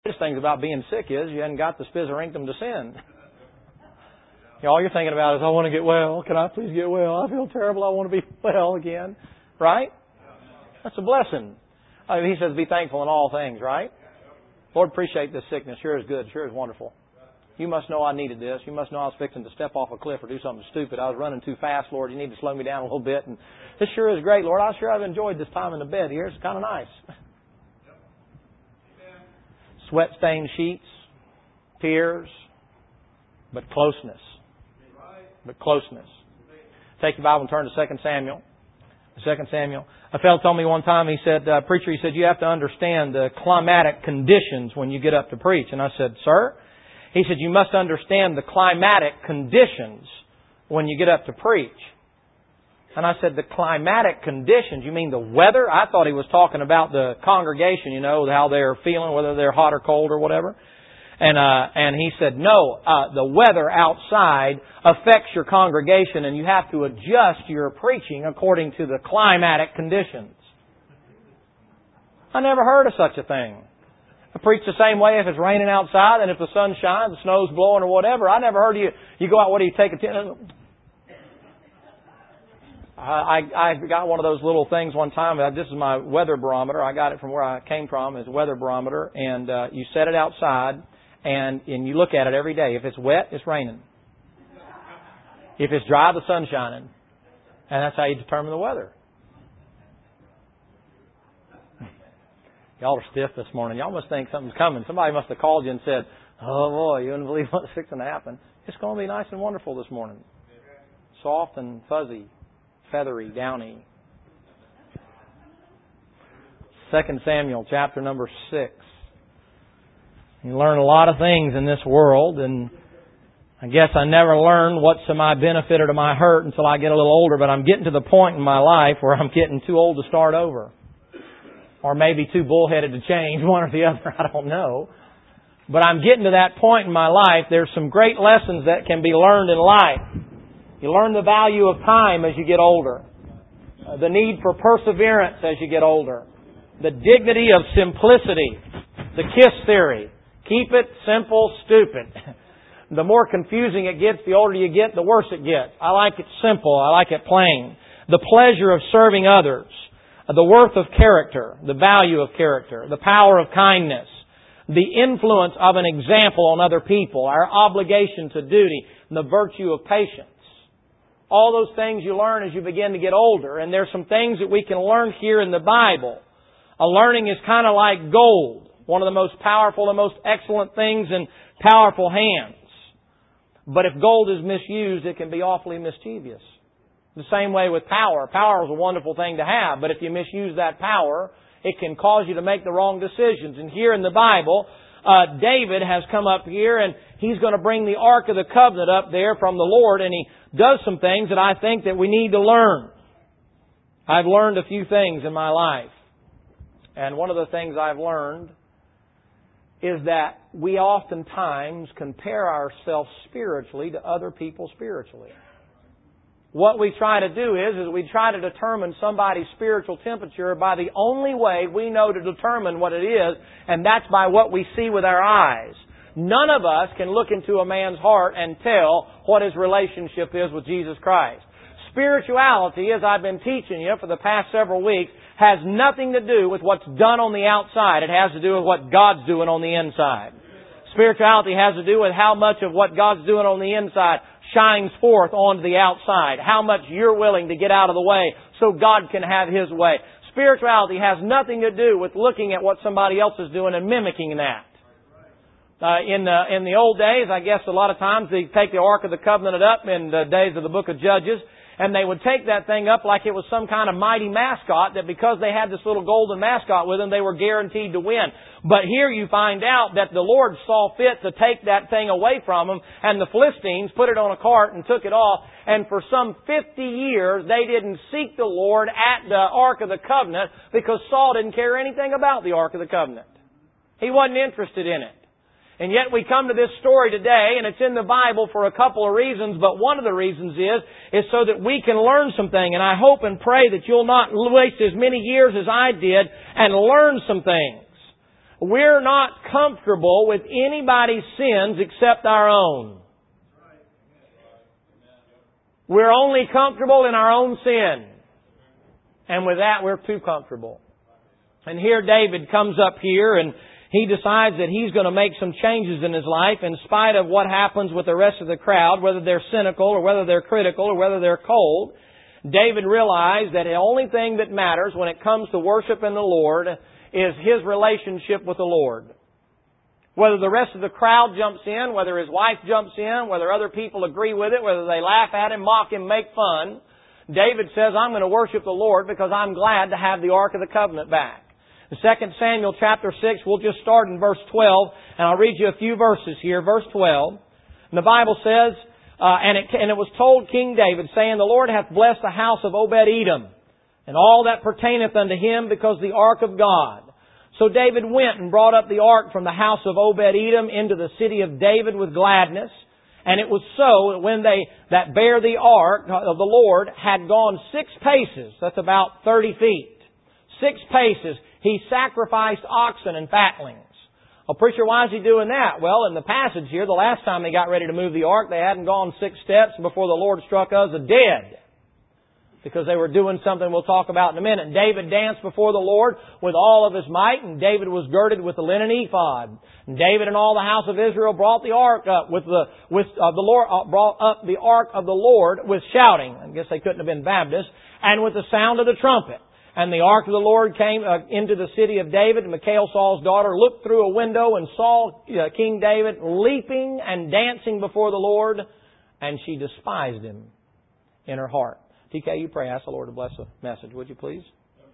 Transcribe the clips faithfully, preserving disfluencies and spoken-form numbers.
The thing about being sick is you haven't got the spizorinctum to sin. All you're thinking about is, I want to get well. Can I please get well? I feel terrible. I want to be well again. Right? That's a blessing. I mean, he says, be thankful in all things, right? Lord, appreciate this sickness. Sure is good. Sure is wonderful. You must know I needed this. You must know I was fixing to step off a cliff or do something stupid. I was running too fast, Lord. You need to slow me down a little bit. And this sure is great, Lord. I sure have enjoyed this time in the bed here. It's kind of nice. Sweat-stained sheets, tears, but closeness. But closeness. Take your Bible and turn to Second Samuel. Second Samuel. A fellow told me one time, he said, uh, preacher, he said, you have to understand the climatic conditions when you get up to preach. And I said, sir? He said, you must understand the climatic conditions when you get up to preach. And I said, the climatic conditions, you mean the weather? I thought he was talking about the congregation, you know, how they're feeling, whether they're hot or cold or whatever. And uh, and he said, no, uh, the weather outside affects your congregation and you have to adjust your preaching according to the climatic conditions. I never heard of such a thing. I preach the same way if it's raining outside and if the sun shines, the snow's blowing or whatever. I never heard you, you go out, what do you take a ten? I, I got one of those little things one time. This is my weather barometer. I got it from where I came from. It's a weather barometer. And uh, you set it outside and, and you look at it every day. If it's wet, it's raining. If it's dry, the sun's shining. And that's how you determine the weather. Y'all are stiff this morning. Y'all must think something's coming. Somebody must have called you and said, oh boy, you wouldn't believe what's fixing to happen. It's going to be nice and wonderful this morning. Soft and fuzzy. Feathery, downy. Second Samuel, chapter number six. You learn a lot of things in this world, and I guess I never learn what's to my benefit or to my hurt until I get a little older, but I'm getting to the point in my life where I'm getting too old to start over. Or maybe too bullheaded to change, one or the other, I don't know. But I'm getting to that point in my life. There's some great lessons that can be learned in life. You learn the value of time as you get older. Uh, the need for perseverance as you get older. The dignity of simplicity. The KISS theory. Keep it simple, stupid. The more confusing it gets, the older you get, the worse it gets. I like it simple. I like it plain. The pleasure of serving others. Uh, the worth of character. The value of character. The power of kindness. The influence of an example on other people. Our obligation to duty. And the virtue of patience. All those things you learn as you begin to get older. And there's some things that we can learn here in the Bible. A learning is kind of like gold. One of the most powerful and most excellent things in powerful hands. But if gold is misused, it can be awfully mischievous. The same way with power. Power is a wonderful thing to have. But if you misuse that power, it can cause you to make the wrong decisions. And here in the Bible, uh, David has come up here and he's going to bring the Ark of the Covenant up there from the Lord, and he does some things that I think that we need to learn. I've learned a few things in my life. And one of the things I've learned is that we oftentimes compare ourselves spiritually to other people spiritually. What we try to do is, is we try to determine somebody's spiritual temperature by the only way we know to determine what it is, and that's by what we see with our eyes. None of us can look into a man's heart and tell what his relationship is with Jesus Christ. Spirituality, as I've been teaching you for the past several weeks, has nothing to do with what's done on the outside. It has to do with what God's doing on the inside. Spirituality has to do with how much of what God's doing on the inside shines forth onto the outside. How much you're willing to get out of the way so God can have His way. Spirituality has nothing to do with looking at what somebody else is doing and mimicking that. Uh, in the in the old days, I guess a lot of times they take the Ark of the Covenant up in the days of the Book of Judges, and they would take that thing up like it was some kind of mighty mascot, that because they had this little golden mascot with them, they were guaranteed to win. But here you find out that the Lord saw fit to take that thing away from them, and the Philistines put it on a cart and took it off, and for some fifty years they didn't seek the Lord at the Ark of the Covenant because Saul didn't care anything about the Ark of the Covenant. He wasn't interested in it. And yet we come to this story today, and it's in the Bible for a couple of reasons, but one of the reasons is, is so that we can learn something. And I hope and pray that you'll not waste as many years as I did and learn some things. we're not comfortable with anybody's sins except our own. We're only comfortable in our own sin. And with that, we're too comfortable. And here David comes up here and he decides that he's going to make some changes in his life in spite of what happens with the rest of the crowd, whether they're cynical or whether they're critical or whether they're cold. David realized that the only thing that matters when it comes to worshiping the Lord is his relationship with the Lord. Whether the rest of the crowd jumps in, whether his wife jumps in, whether other people agree with it, whether they laugh at him, mock him, make fun, David says, I'm going to worship the Lord because I'm glad to have the Ark of the Covenant back. In Second Samuel chapter six, we'll just start in verse twelve, and I'll read you a few verses here. Verse twelve, and the Bible says, uh, and, it, and it was told King David, saying, the Lord hath blessed the house of Obed-Edom, and all that pertaineth unto him, because the Ark of God. So David went and brought up the ark from the house of Obed-Edom into the city of David with gladness. And it was so that when they that bare the ark of the Lord had gone six paces, that's about thirty feet, six paces, he sacrificed oxen and fatlings. Well, preacher, why is he doing that? Well, in the passage here, the last time they got ready to move the ark, they hadn't gone six steps before the Lord struck Uzzah dead. Because they were doing something we'll talk about in a minute. And David danced before the Lord with all of his might, and David was girded with the linen ephod. And David and all the house of Israel brought the ark up with the with uh, the Lord uh, brought up the ark of the Lord with shouting. I guess they couldn't have been Baptists, and with the sound of the trumpet. And the ark of the Lord came uh, into the city of David. And Michal, Saul's daughter, looked through a window and saw uh, King David leaping and dancing before the Lord, and she despised him in her heart. T K, you pray. Ask the Lord to bless the message, would you please?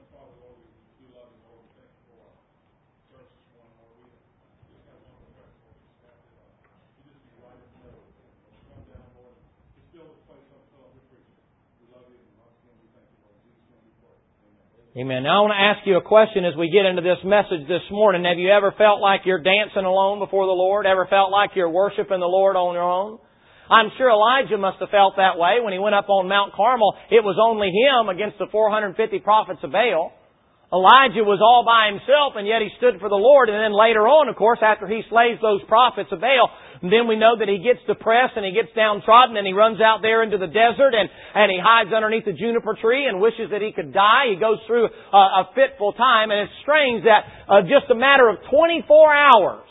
Amen. Now I want to ask you a question as we get into this message this morning. Have you ever felt like you're dancing alone before the Lord? Ever felt like you're worshiping the Lord on your own? I'm sure Elijah must have felt that way when he went up on Mount Carmel. It was only him against the four hundred fifty prophets of Baal. Elijah was all by himself, and yet he stood for the Lord. And then later on, of course, after he slays those prophets of Baal, then we know that he gets depressed and he gets downtrodden and he runs out there into the desert and, and he hides underneath the juniper tree and wishes that he could die. He goes through a, a fitful time, and it's strange that uh, just a matter of twenty-four hours,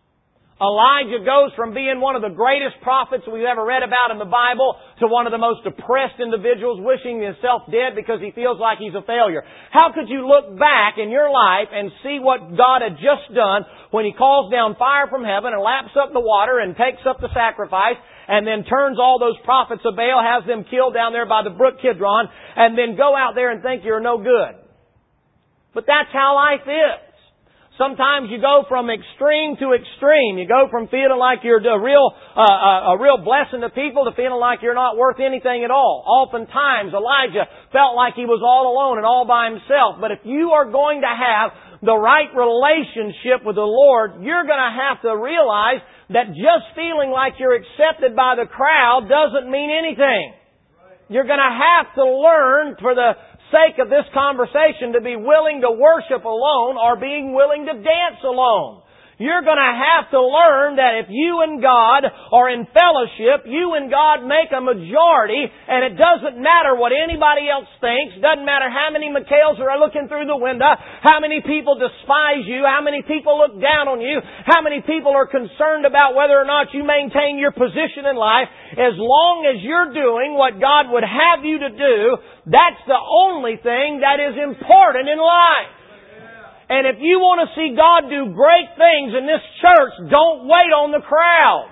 Elijah goes from being one of the greatest prophets we've ever read about in the Bible to one of the most depressed individuals, wishing himself dead because he feels like he's a failure. How could you look back in your life and see what God had just done when He calls down fire from heaven and laps up the water and takes up the sacrifice and then turns all those prophets of Baal, has them killed down there by the brook Kidron, and then go out there and think you're no good? But that's how life is. Sometimes you go from extreme to extreme. You go from feeling like you're a real, uh, a real blessing to people to feeling like you're not worth anything at all. Oftentimes, Elijah felt like he was all alone and all by himself. But if you are going to have the right relationship with the Lord, you're going to have to realize that just feeling like you're accepted by the crowd doesn't mean anything. You're going to have to learn for the sake of this conversation to be willing to worship alone or being willing to dance alone. You're going to have to learn that if you and God are in fellowship, you and God make a majority, and it doesn't matter what anybody else thinks, doesn't matter how many Michals are looking through the window, how many people despise you, how many people look down on you, how many people are concerned about whether or not you maintain your position in life. As long as you're doing what God would have you to do, that's the only thing that is important in life. And if you want to see God do great things in this church, don't wait on the crowd.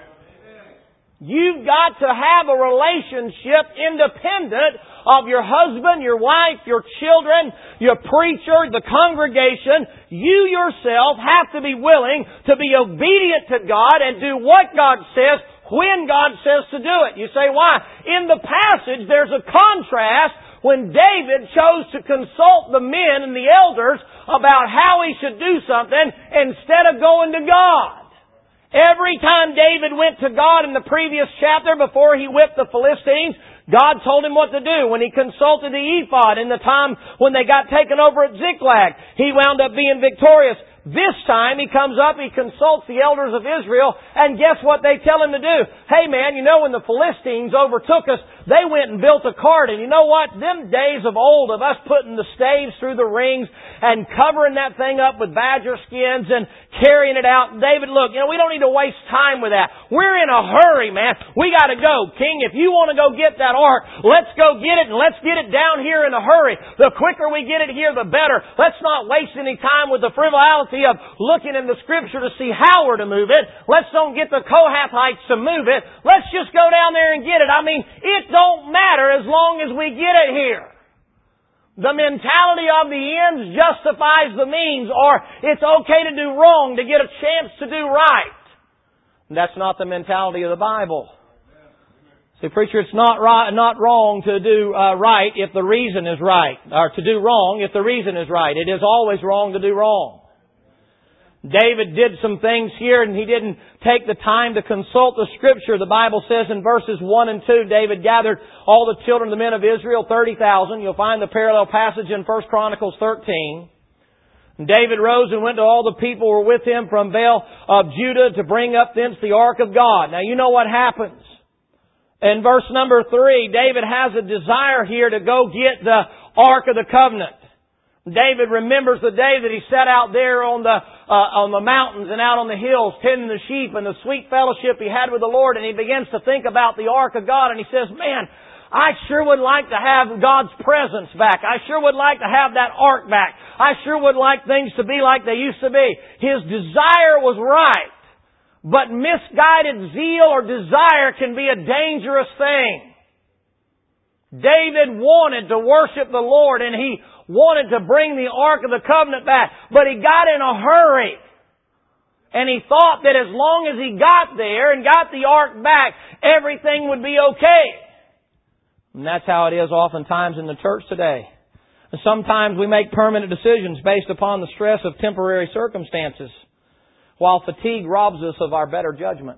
You've got to have a relationship independent of your husband, your wife, your children, your preacher, the congregation. You yourself have to be willing to be obedient to God and do what God says when God says to do it. You say, why? In the passage, there's a contrast when David chose to consult the men and the elders about how he should do something instead of going to God. Every time David went to God in the previous chapter before he whipped the Philistines, God told him what to do. When he consulted the ephod in the time when they got taken over at Ziklag, he wound up being victorious. This time he comes up, he consults the elders of Israel, and guess what they tell him to do? Hey man, you know when the Philistines overtook us, they went and built a cart, and you know what? Them days of old of us putting the staves through the rings and covering that thing up with badger skins and carrying it out. David, look, you know, we don't need to waste time with that. We're in a hurry, man. We gotta go. King, if you want to go get that ark, let's go get it, and let's get it down here in a hurry. The quicker we get it here, the better. Let's not waste any time with the frivolity of looking in the Scripture to see how we're to move it. Let's don't get the Kohathites to move it. Let's just go down there and get it. I mean, it don't matter as long as we get it here. The mentality of the ends justifies the means, or it's okay to do wrong to get a chance to do right. And that's not the mentality of the Bible. See, preacher, it's not right, not wrong to do uh, right if the reason is right, or to do wrong if the reason is right. It is always wrong to do wrong. David did some things here and he didn't take the time to consult the Scripture. The Bible says in verses one and two, David gathered all the children of the men of Israel, thirty thousand. You'll find the parallel passage in First Chronicles thirteen. And David rose and went to all the people who were with him from Baal of Judah to bring up thence the ark of God. Now you know what happens. In verse number three, David has a desire here to go get the ark of the covenant. David remembers the day that he sat out there on the uh, on the mountains and out on the hills tending the sheep and the sweet fellowship he had with the Lord, and he begins to think about the ark of God, and he says, man, I sure would like to have God's presence back. I sure would like to have that ark back. I sure would like things to be like they used to be. His desire was right, but misguided zeal or desire can be a dangerous thing. David wanted to worship the Lord, and he wanted to bring the Ark of the Covenant back, but he got in a hurry. And he thought that as long as he got there and got the Ark back, everything would be okay. And that's how it is oftentimes in the church today. And sometimes we make permanent decisions based upon the stress of temporary circumstances, while fatigue robs us of our better judgment.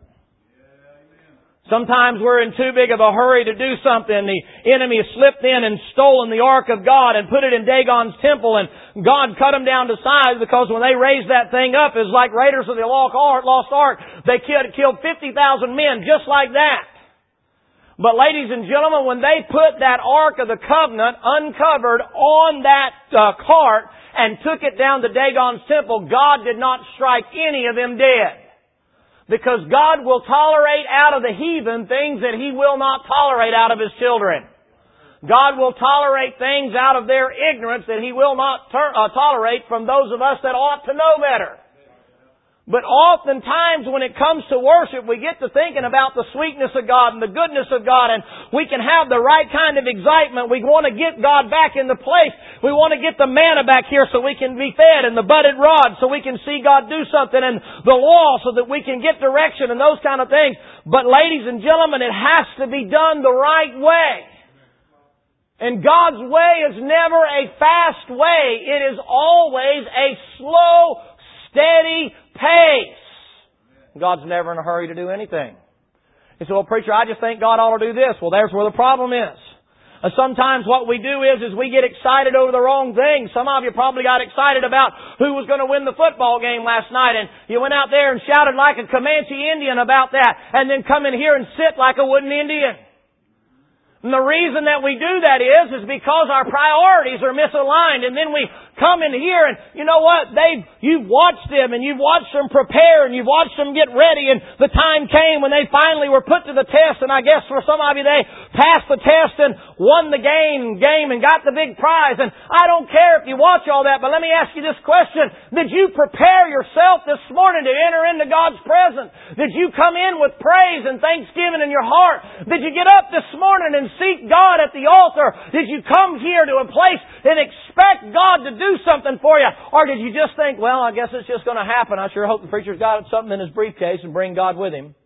Sometimes we're in too big of a hurry to do something. The enemy has slipped in and stolen the ark of God and put it in Dagon's temple, and God cut them down to size because when they raised that thing up, it's like Raiders of the Lost Ark. They killed fifty thousand men just like that. But ladies and gentlemen, when they put that Ark of the Covenant uncovered on that uh, cart and took it down to Dagon's temple, God did not strike any of them dead. Because God will tolerate out of the heathen things that He will not tolerate out of His children. God will tolerate things out of their ignorance that He will not ter- uh, tolerate from those of us that ought to know better. But oftentimes when it comes to worship, we get to thinking about the sweetness of God and the goodness of God, and we can have the right kind of excitement. We want to get God back in the place. We want to get the manna back here so we can be fed, and the budded rod so we can see God do something, and the law so that we can get direction and those kind of things. But ladies and gentlemen, it has to be done the right way. And God's way is never a fast way. It is always a slow, steady pace. God's never in a hurry to do anything. You say, well, preacher, I just think God ought to do this. Well, there's where the problem is. And sometimes what we do is, is we get excited over the wrong things. Some of you probably got excited about who was going to win the football game last night, and you went out there and shouted like a Comanche Indian about that, and then come in here and sit like a wooden Indian. And the reason that we do that is, is because our priorities are misaligned, and then we come in here and, you know what, they you've watched them and you've watched them prepare and you've watched them get ready, and the time came when they finally were put to the test, and I guess for some of you they passed the test and won the game, game and got the big prize. And I don't care if you watch all that, but let me ask you this question. Did you prepare yourself this morning to enter into God's presence? Did you come in with praise and thanksgiving in your heart? Did you get up this morning and seek God at the altar? Did you come here to a place and expect God to do do something for you? Or did you just think, well, I guess it's just going to happen. I sure hope the preacher's got something in his briefcase and bring God with him.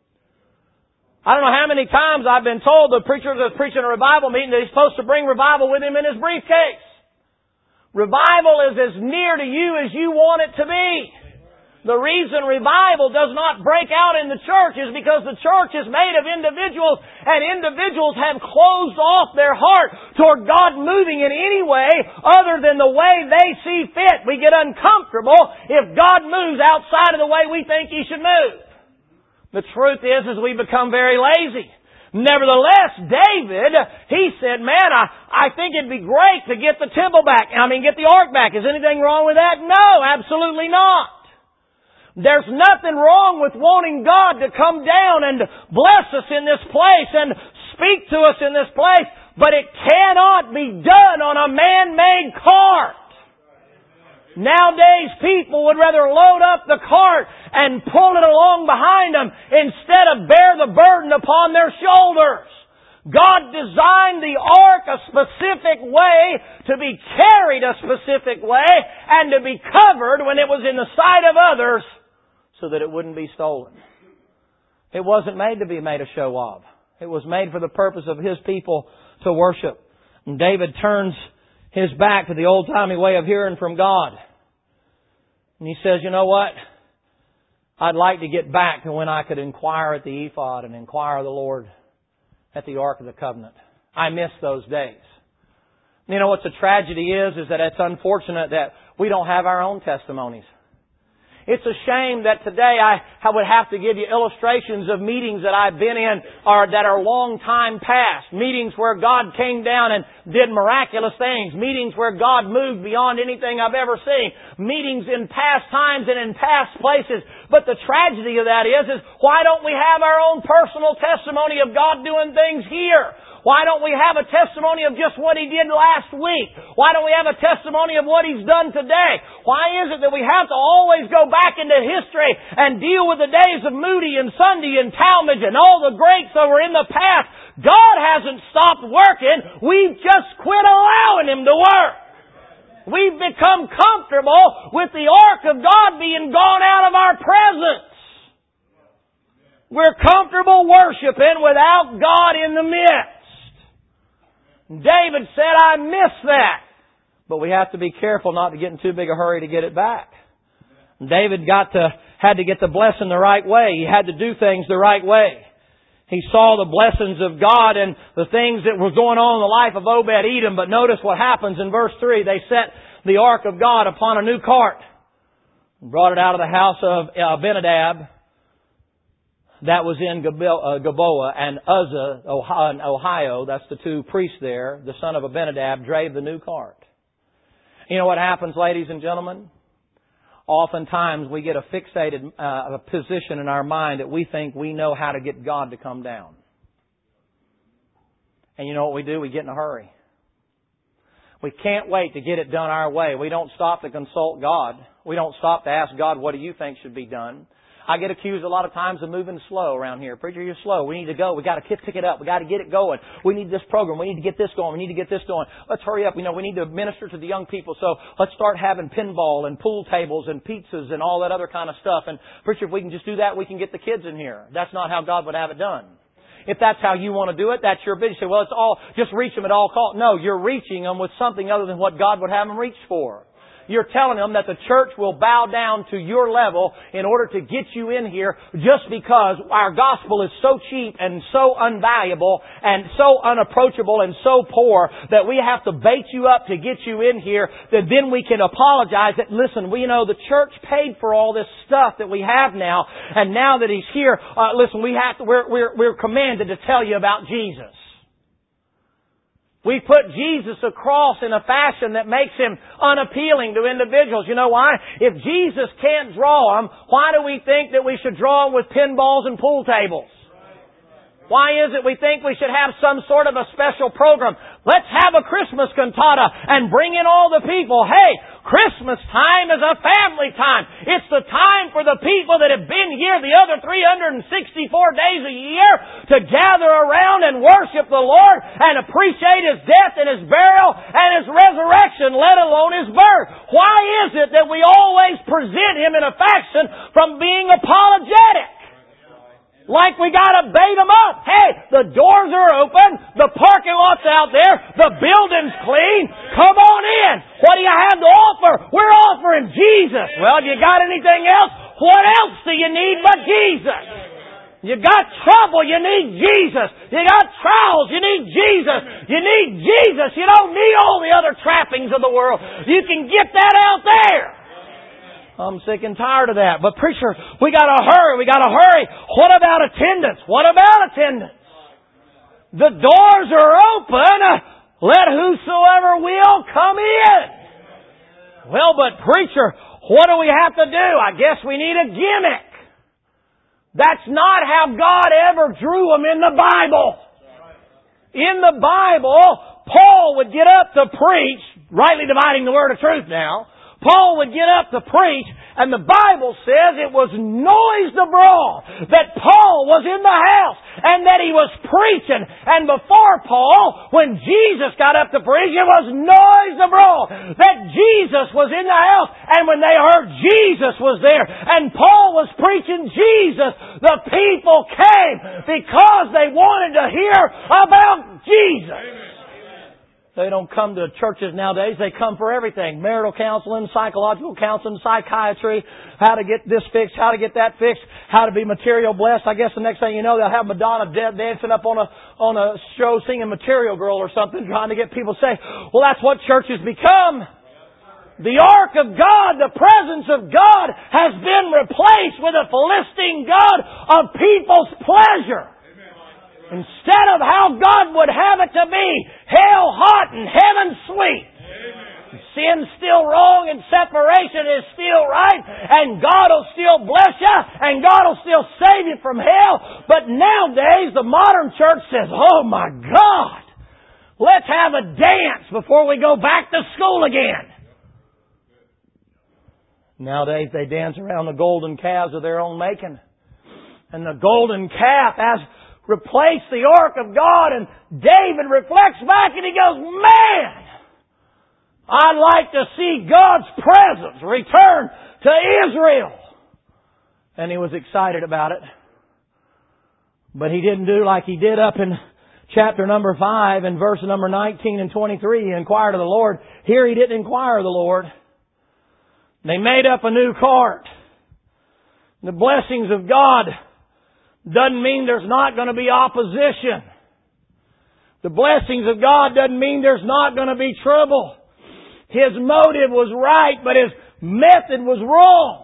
I don't know how many times I've been told the preacher that's preaching a revival meeting that he's supposed to bring revival with him in his briefcase. Revival is as near to you as you want it to be. The reason revival does not break out in the church is because the church is made of individuals, and individuals have closed off their heart toward God moving in any way other than the way they see fit. We get uncomfortable if God moves outside of the way we think He should move. The truth is, is we become very lazy. Nevertheless, David, he said, man, I, I think it'd be great to get the temple back. I mean, get the ark back. Is anything wrong with that? No, absolutely not. There's nothing wrong with wanting God to come down and bless us in this place and speak to us in this place, but it cannot be done on a man-made cart. Nowadays, people would rather load up the cart and pull it along behind them instead of bear the burden upon their shoulders. God designed the ark a specific way to be carried a specific way and to be covered when it was in the sight of others so that it wouldn't be stolen. It wasn't made to be made a show of. It was made for the purpose of His people to worship. And David turns his back to the old-timey way of hearing from God. And he says, you know what? I'd like to get back to when I could inquire at the ephod and inquire of the Lord at the Ark of the Covenant. I miss those days. You know what the tragedy is, is that it's unfortunate that we don't have our own testimonies. It's a shame that today I, I would have to give you illustrations of meetings that I've been in or that are long time past. Meetings where God came down and did miraculous things. Meetings where God moved beyond anything I've ever seen. Meetings in past times and in past places. But the tragedy of that is, is why don't we have our own personal testimony of God doing things here? Why don't we have a testimony of just what He did last week? Why don't we have a testimony of what He's done today? Why is it that we have to always go back into history and deal with the days of Moody and Sunday and Talmage and all the greats that were in the past? God hasn't stopped working. We've just quit allowing Him to work. We've become comfortable with the ark of God being gone out of our presence. We're comfortable worshiping without God in the midst. David said, I miss that. But we have to be careful not to get in too big a hurry to get it back. David got to, had to get the blessing the right way. He had to do things the right way. He saw the blessings of God and the things that were going on in the life of Obed-Edom. But notice what happens in verse three. They set the ark of God upon a new cart and brought it out of the house of Abinadab. That was in Gilboa, and Uzzah, Ohio, that's the two priests there, the son of Abinadab, drave the new cart. You know what happens, ladies and gentlemen? Oftentimes we get a fixated uh, position in our mind that we think we know how to get God to come down. And you know what we do? We get in a hurry. We can't wait to get it done our way. We don't stop to consult God. We don't stop to ask God, what do you think should be done? I get accused a lot of times of moving slow around here. Preacher, you're slow. We need to go. We got to pick it up. We got to get it going. We need this program. We need to get this going. We need to get this going. Let's hurry up. You know, we need to minister to the young people. So let's start having pinball and pool tables and pizzas and all that other kind of stuff. And preacher, if we can just do that, we can get the kids in here. That's not how God would have it done. If that's how you want to do it, that's your business. You say, well, it's all, just reach them at all costs. No, you're reaching them with something other than what God would have them reach for. You're telling them that the church will bow down to your level in order to get you in here just because our gospel is so cheap and so unvaluable and so unapproachable and so poor that we have to bait you up to get you in here, that then we can apologize that, listen, we know the church paid for all this stuff that we have now, and now that He's here, uh, listen, we have to, we're, we're, we're commanded to tell you about Jesus. We put Jesus across in a fashion that makes Him unappealing to individuals. You know why? If Jesus can't draw them, why do we think that we should draw them with pinballs and pool tables? Why is it we think we should have some sort of a special program? Let's have a Christmas cantata and bring in all the people. Hey, Christmas time is a family time. It's the time for the people that have been here the other three hundred sixty-four days a year to gather around and worship the Lord and appreciate His death and His burial and His resurrection, let alone His birth. Why is it that we always present Him in a fashion from being apologetic? Like we gotta bait them up. Hey, the doors are open. The parking lot's out there. The building's clean. Come on in. What do you have to offer? We're offering Jesus. Well, you got anything else? What else do you need but Jesus? You got trouble, you need Jesus. You got trials, you need Jesus. You need Jesus. You don't need all the other trappings of the world. You can get that out there. I'm sick and tired of that. But preacher, we got to hurry. We got to hurry. What about attendance? What about attendance? The doors are open. Let whosoever will come in. Well, but preacher, what do we have to do? I guess we need a gimmick. That's not how God ever drew them in the Bible. In the Bible, Paul would get up to preach, rightly dividing the word of truth now. Paul would get up to preach, and the Bible says it was noised abroad that Paul was in the house and that he was preaching. And before Paul, when Jesus got up to preach, it was noised abroad that Jesus was in the house. And when they heard Jesus was there and Paul was preaching Jesus, the people came because they wanted to hear about Jesus. They don't come to churches nowadays. They come for everything. Marital counseling, psychological counseling, psychiatry, how to get this fixed, how to get that fixed, how to be material blessed. I guess the next thing you know, they'll have Madonna dancing up on a on a show singing Material Girl or something, trying to get people to say, well, that's what church has become. The ark of God, the presence of God, has been replaced with a Philistine god of people's pleasure. Instead of how God would have it to be, hell hot and heaven sweet. Amen. Sin's still wrong and separation is still right, and God will still bless you and God will still save you from hell. But nowadays the modern church says, oh my God, let's have a dance before we go back to school again. Nowadays they dance around the golden calves of their own making. And the golden calf has replace the ark of God, and David reflects back and he goes, man, I'd like to see God's presence return to Israel. And he was excited about it. But he didn't do like he did up in chapter number five and verse number nineteen and twenty-three. He inquired of the Lord. Here he didn't inquire of the Lord. They made up a new cart. The blessings of God doesn't mean there's not going to be opposition. The blessings of God doesn't mean there's not going to be trouble. His motive was right, but his method was wrong.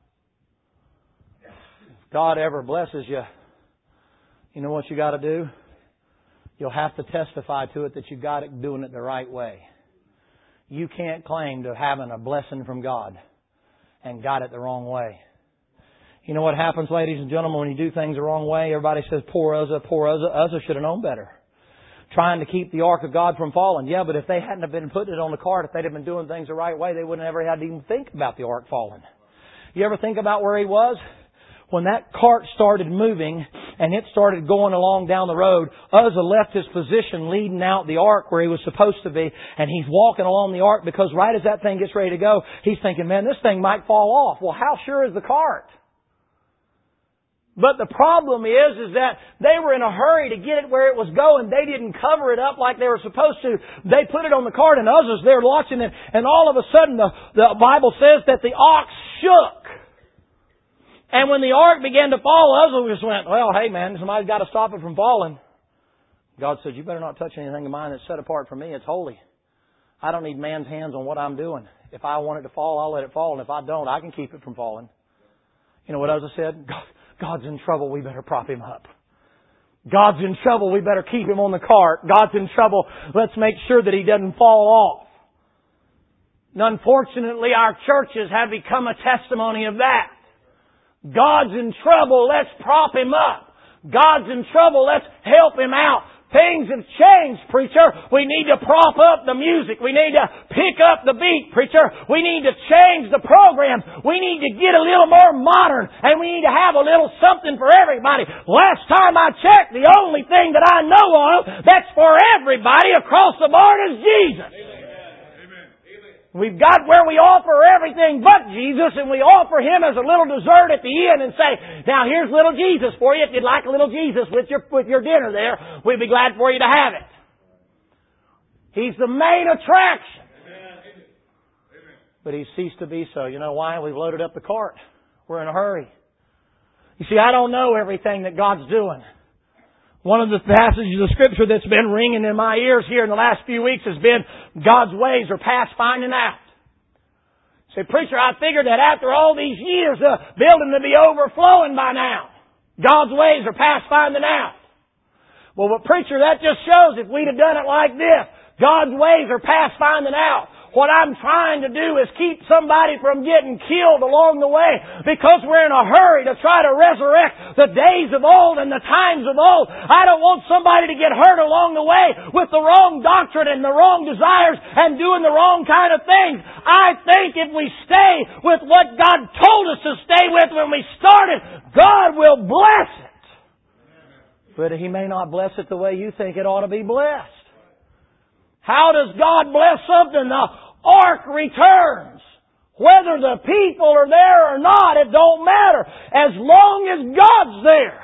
If God ever blesses you, you know what you got to do? You'll have to testify to it that you got it doing it the right way. You can't claim to having a blessing from God and got it the wrong way. You know what happens, ladies and gentlemen, when you do things the wrong way? Everybody says, poor Uzzah, poor Uzzah. Uzzah should have known better. Trying to keep the ark of God from falling. Yeah, but if they hadn't have been putting it on the cart, if they'd have been doing things the right way, they wouldn't have ever had to even think about the ark falling. You ever think about where he was? When that cart started moving and it started going along down the road, Uzzah left his position leading out the ark where he was supposed to be, and he's walking along the ark because right as that thing gets ready to go, he's thinking, man, this thing might fall off. Well, how sure is the cart? But the problem is, is that they were in a hurry to get it where it was going. They didn't cover it up like they were supposed to. They put it on the cart and Uzzah's there watching it. And all of a sudden the, the Bible says that the ox shook. And when the ark began to fall, Uzzah just went, well, hey man, somebody's got to stop it from falling. God said, you better not touch anything of mine that's set apart from me. It's holy. I don't need man's hands on what I'm doing. If I want it to fall, I'll let it fall. And if I don't, I can keep it from falling. You know what Uzzah said? God, God's in trouble, we better prop him up. God's in trouble, we better keep him on the cart. God's in trouble, let's make sure that he doesn't fall off. And unfortunately, our churches have become a testimony of that. God's in trouble, let's prop him up. God's in trouble, let's help him out. Things have changed, preacher. We need to prop up the music. We need to pick up the beat, preacher. We need to change the program. We need to get a little more modern. And we need to have a little something for everybody. Last time I checked, the only thing that I know of that's for everybody across the board is Jesus. Amen. We've got where we offer everything but Jesus, and we offer Him as a little dessert at the end and say, now here's little Jesus for you. If you'd like a little Jesus with your, with your dinner there, we'd be glad for you to have it. He's the main attraction. But He's ceased to be so. You know why? We've loaded up the cart. We're in a hurry. You see, I don't know everything that God's doing. One of the passages of Scripture that's been ringing in my ears here in the last few weeks has been, God's ways are past finding out. Say, preacher, I figured that after all these years, the building would be overflowing by now. God's ways are past finding out. Well, but preacher, that just shows if we'd have done it like this, God's ways are past finding out. What I'm trying to do is keep somebody from getting killed along the way because we're in a hurry to try to resurrect the days of old and the times of old. I don't want somebody to get hurt along the way with the wrong doctrine and the wrong desires and doing the wrong kind of things. I think if we stay with what God told us to stay with when we started, God will bless it. But He may not bless it the way you think it ought to be blessed. How does God bless something? The ark returns. Whether the people are there or not, it don't matter. As long as God's there.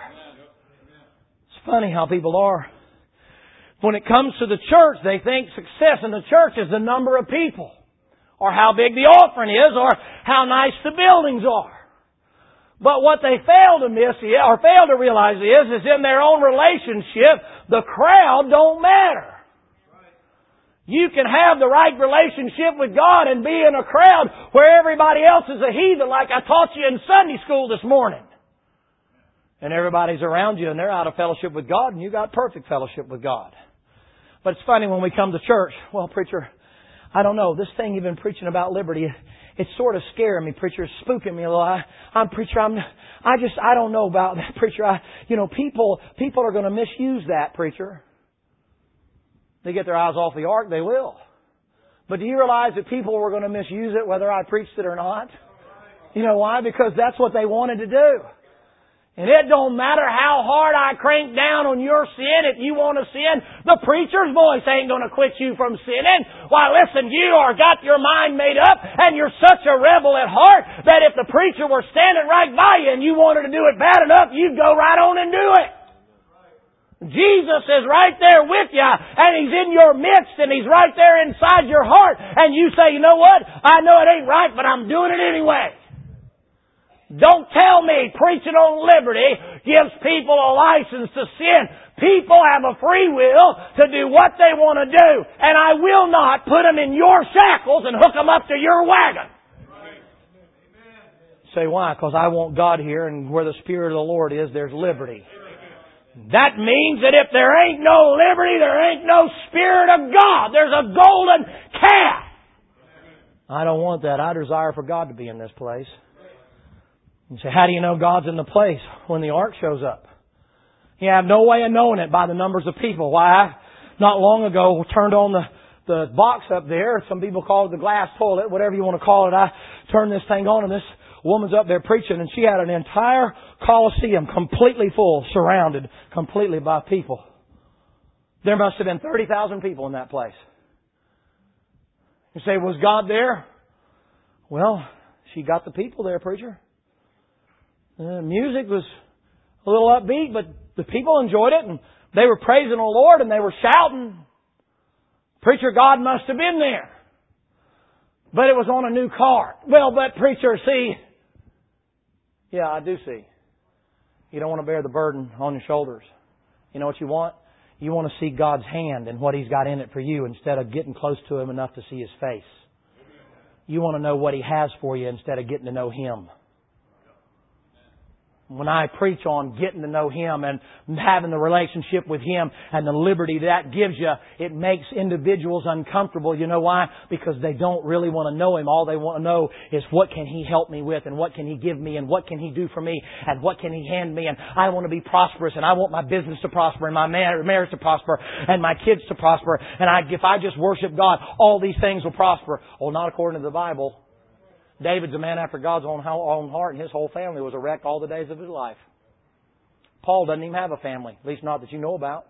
It's funny how people are. When it comes to the church, they think success in the church is the number of people, or how big the offering is, or how nice the buildings are. But what they fail to miss, or fail to realize is, is in their own relationship, the crowd don't matter. You can have the right relationship with God and be in a crowd where everybody else is a heathen, like I taught you in Sunday school this morning. And everybody's around you and they're out of fellowship with God and you got perfect fellowship with God. But it's funny when we come to church, well, preacher, I don't know, this thing you've been preaching about liberty, it's sort of scaring me, preacher. It's spooking me a little. I, I'm preacher. I'm. I just. I don't know about that, preacher. I. You know, people. People are going to misuse that, preacher. They get their eyes off the ark. They will. But do you realize that people were going to misuse it, whether I preached it or not? You know why? Because that's what they wanted to do. And it don't matter how hard I crank down on your sin. If you want to sin, the preacher's voice ain't going to quit you from sinning. Why, listen, you are got your mind made up and you're such a rebel at heart that if the preacher were standing right by you and you wanted to do it bad enough, you'd go right on and do it. Jesus is right there with you and He's in your midst and He's right there inside your heart. And you say, you know what? I know it ain't right, but I'm doing it anyway. Don't tell me preaching on liberty gives people a license to sin. People have a free will to do what they want to do. And I will not put them in your shackles and hook them up to your wagon. Right. Say why? Because I want God here, and where the Spirit of the Lord is, there's liberty. That means that if there ain't no liberty, there ain't no Spirit of God. There's a golden calf. I don't want that. I desire for God to be in this place. You say, how do you know God's in the place? When the ark shows up. You have no way of knowing it by the numbers of people. Why? I, not long ago, turned on the, the box up there. Some people call it the glass toilet, whatever you want to call it. I turned this thing on and this woman's up there preaching and she had an entire Coliseum completely full, surrounded completely by people. There must have been thirty thousand people in that place. You say, was God there? Well, she got the people there, preacher. The music was a little upbeat, but the people enjoyed it and they were praising the Lord and they were shouting. Preacher, God must have been there. But it was on a new cart. Well, but preacher, see. Yeah, I do see. You don't want to bear the burden on your shoulders. You know what you want? You want to see God's hand and what He's got in it for you instead of getting close to Him enough to see His face. You want to know what He has for you instead of getting to know Him. When I preach on getting to know Him and having the relationship with Him and the liberty that gives you, it makes individuals uncomfortable. You know why? Because they don't really want to know Him. All they want to know is what can He help me with and what can He give me and what can He do for me and what can He hand me. And I want to be prosperous and I want my business to prosper and my marriage to prosper and my kids to prosper. And I, if I just worship God, all these things will prosper. Well, not according to the Bible. David's a man after God's own heart, and his whole family was a wreck all the days of his life. Paul doesn't even have a family, at least not that you know about.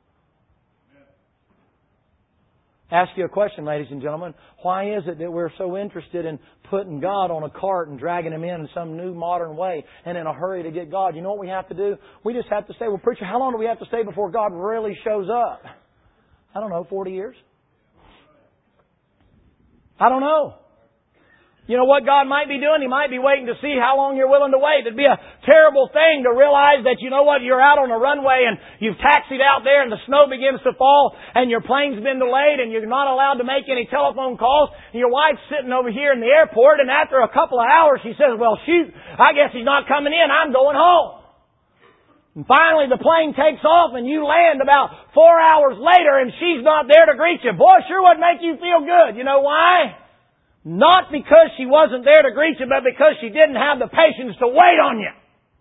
Ask you a question, ladies and gentlemen. Why is it that we're so interested in putting God on a cart and dragging Him in in some new modern way and in a hurry to get God? You know what we have to do? We just have to say, well, preacher, how long do we have to stay before God really shows up? I don't know, forty years? I don't know. You know what God might be doing? He might be waiting to see how long you're willing to wait. It'd be a terrible thing to realize that, you know what, you're out on a runway and you've taxied out there and the snow begins to fall and your plane's been delayed and you're not allowed to make any telephone calls. And your wife's sitting over here in the airport and after a couple of hours she says, well, shoot, I guess he's not coming in. I'm going home. And finally the plane takes off and you land about four hours later and she's not there to greet you. Boy, sure would make you feel good. You know why? Not because she wasn't there to greet you, but because she didn't have the patience to wait on you.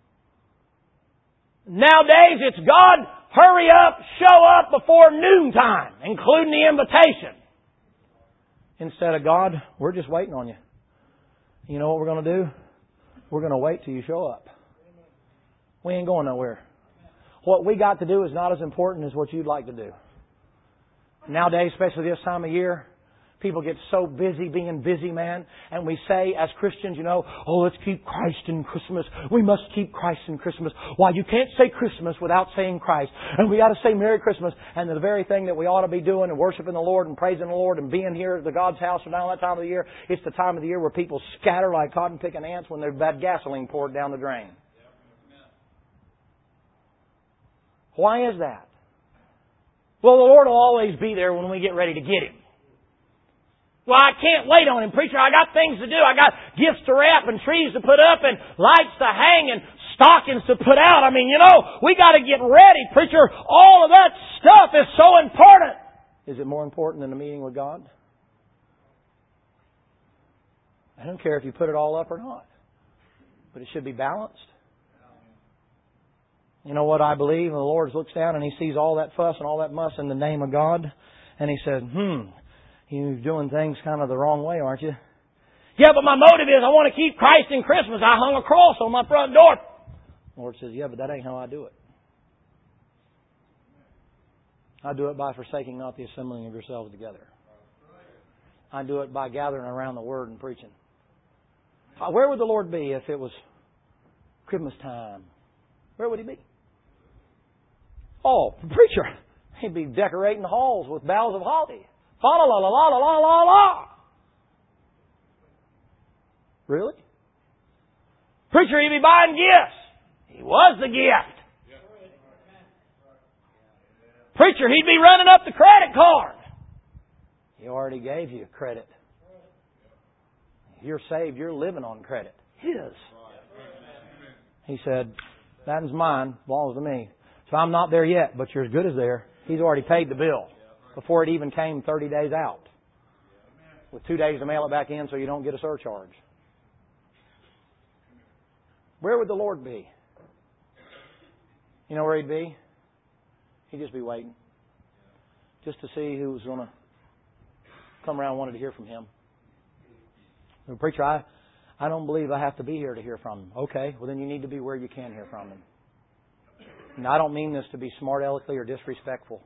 Nowadays, it's God, hurry up, show up before noontime, including the invitation. Instead of God, we're just waiting on you. You know what we're going to do? We're going to wait till you show up. We ain't going nowhere. What we got to do is not as important as what you'd like to do. Nowadays, especially this time of year, people get so busy being busy, man. And we say as Christians, you know, oh, let's keep Christ in Christmas. We must keep Christ in Christmas. Why, you can't say Christmas without saying Christ. And we got to say Merry Christmas. And the very thing that we ought to be doing and worshiping the Lord and praising the Lord and being here at the God's house around that time of the year, it's the time of the year where people scatter like cotton picking ants when they've had gasoline poured down the drain. Why is that? Well, the Lord will always be there when we get ready to get Him. Well, I can't wait on Him, preacher. I got things to do. I got gifts to wrap and trees to put up and lights to hang and stockings to put out. I mean, you know, we got to get ready, preacher. All of that stuff is so important. Is it more important than a meeting with God? I don't care if you put it all up or not, but it should be balanced. You know what I believe? And the Lord looks down and He sees all that fuss and all that muss in the name of God, and He said, hmm, you're doing things kind of the wrong way, aren't you? Yeah, but my motive is I want to keep Christ in Christmas. I hung a cross on my front door. The Lord says, yeah, but that ain't how I do it. I do it by forsaking not the assembling of yourselves together. I do it by gathering around the Word and preaching. Where would the Lord be if it was Christmas time? Where would He be? Oh, preacher, He'd be decorating the halls with boughs of holly. La la la la la la la la. Really? Preacher, he'd be buying gifts. He was the gift. Preacher, he'd be running up the credit card. He already gave you credit. If you're saved, you're living on credit. His. He said, that's mine, belongs to me. So I'm not there yet, but you're as good as there. He's already paid the bill before it even came thirty days out. With two days to mail it back in so you don't get a surcharge. Where would the Lord be? You know where He'd be? He'd just be waiting. Just to see who was going to come around and wanted to hear from Him. The preacher, I, I don't believe I have to be here to hear from Him. Okay, well then you need to be where you can hear from Him. And I don't mean this to be smart aleckly or disrespectful.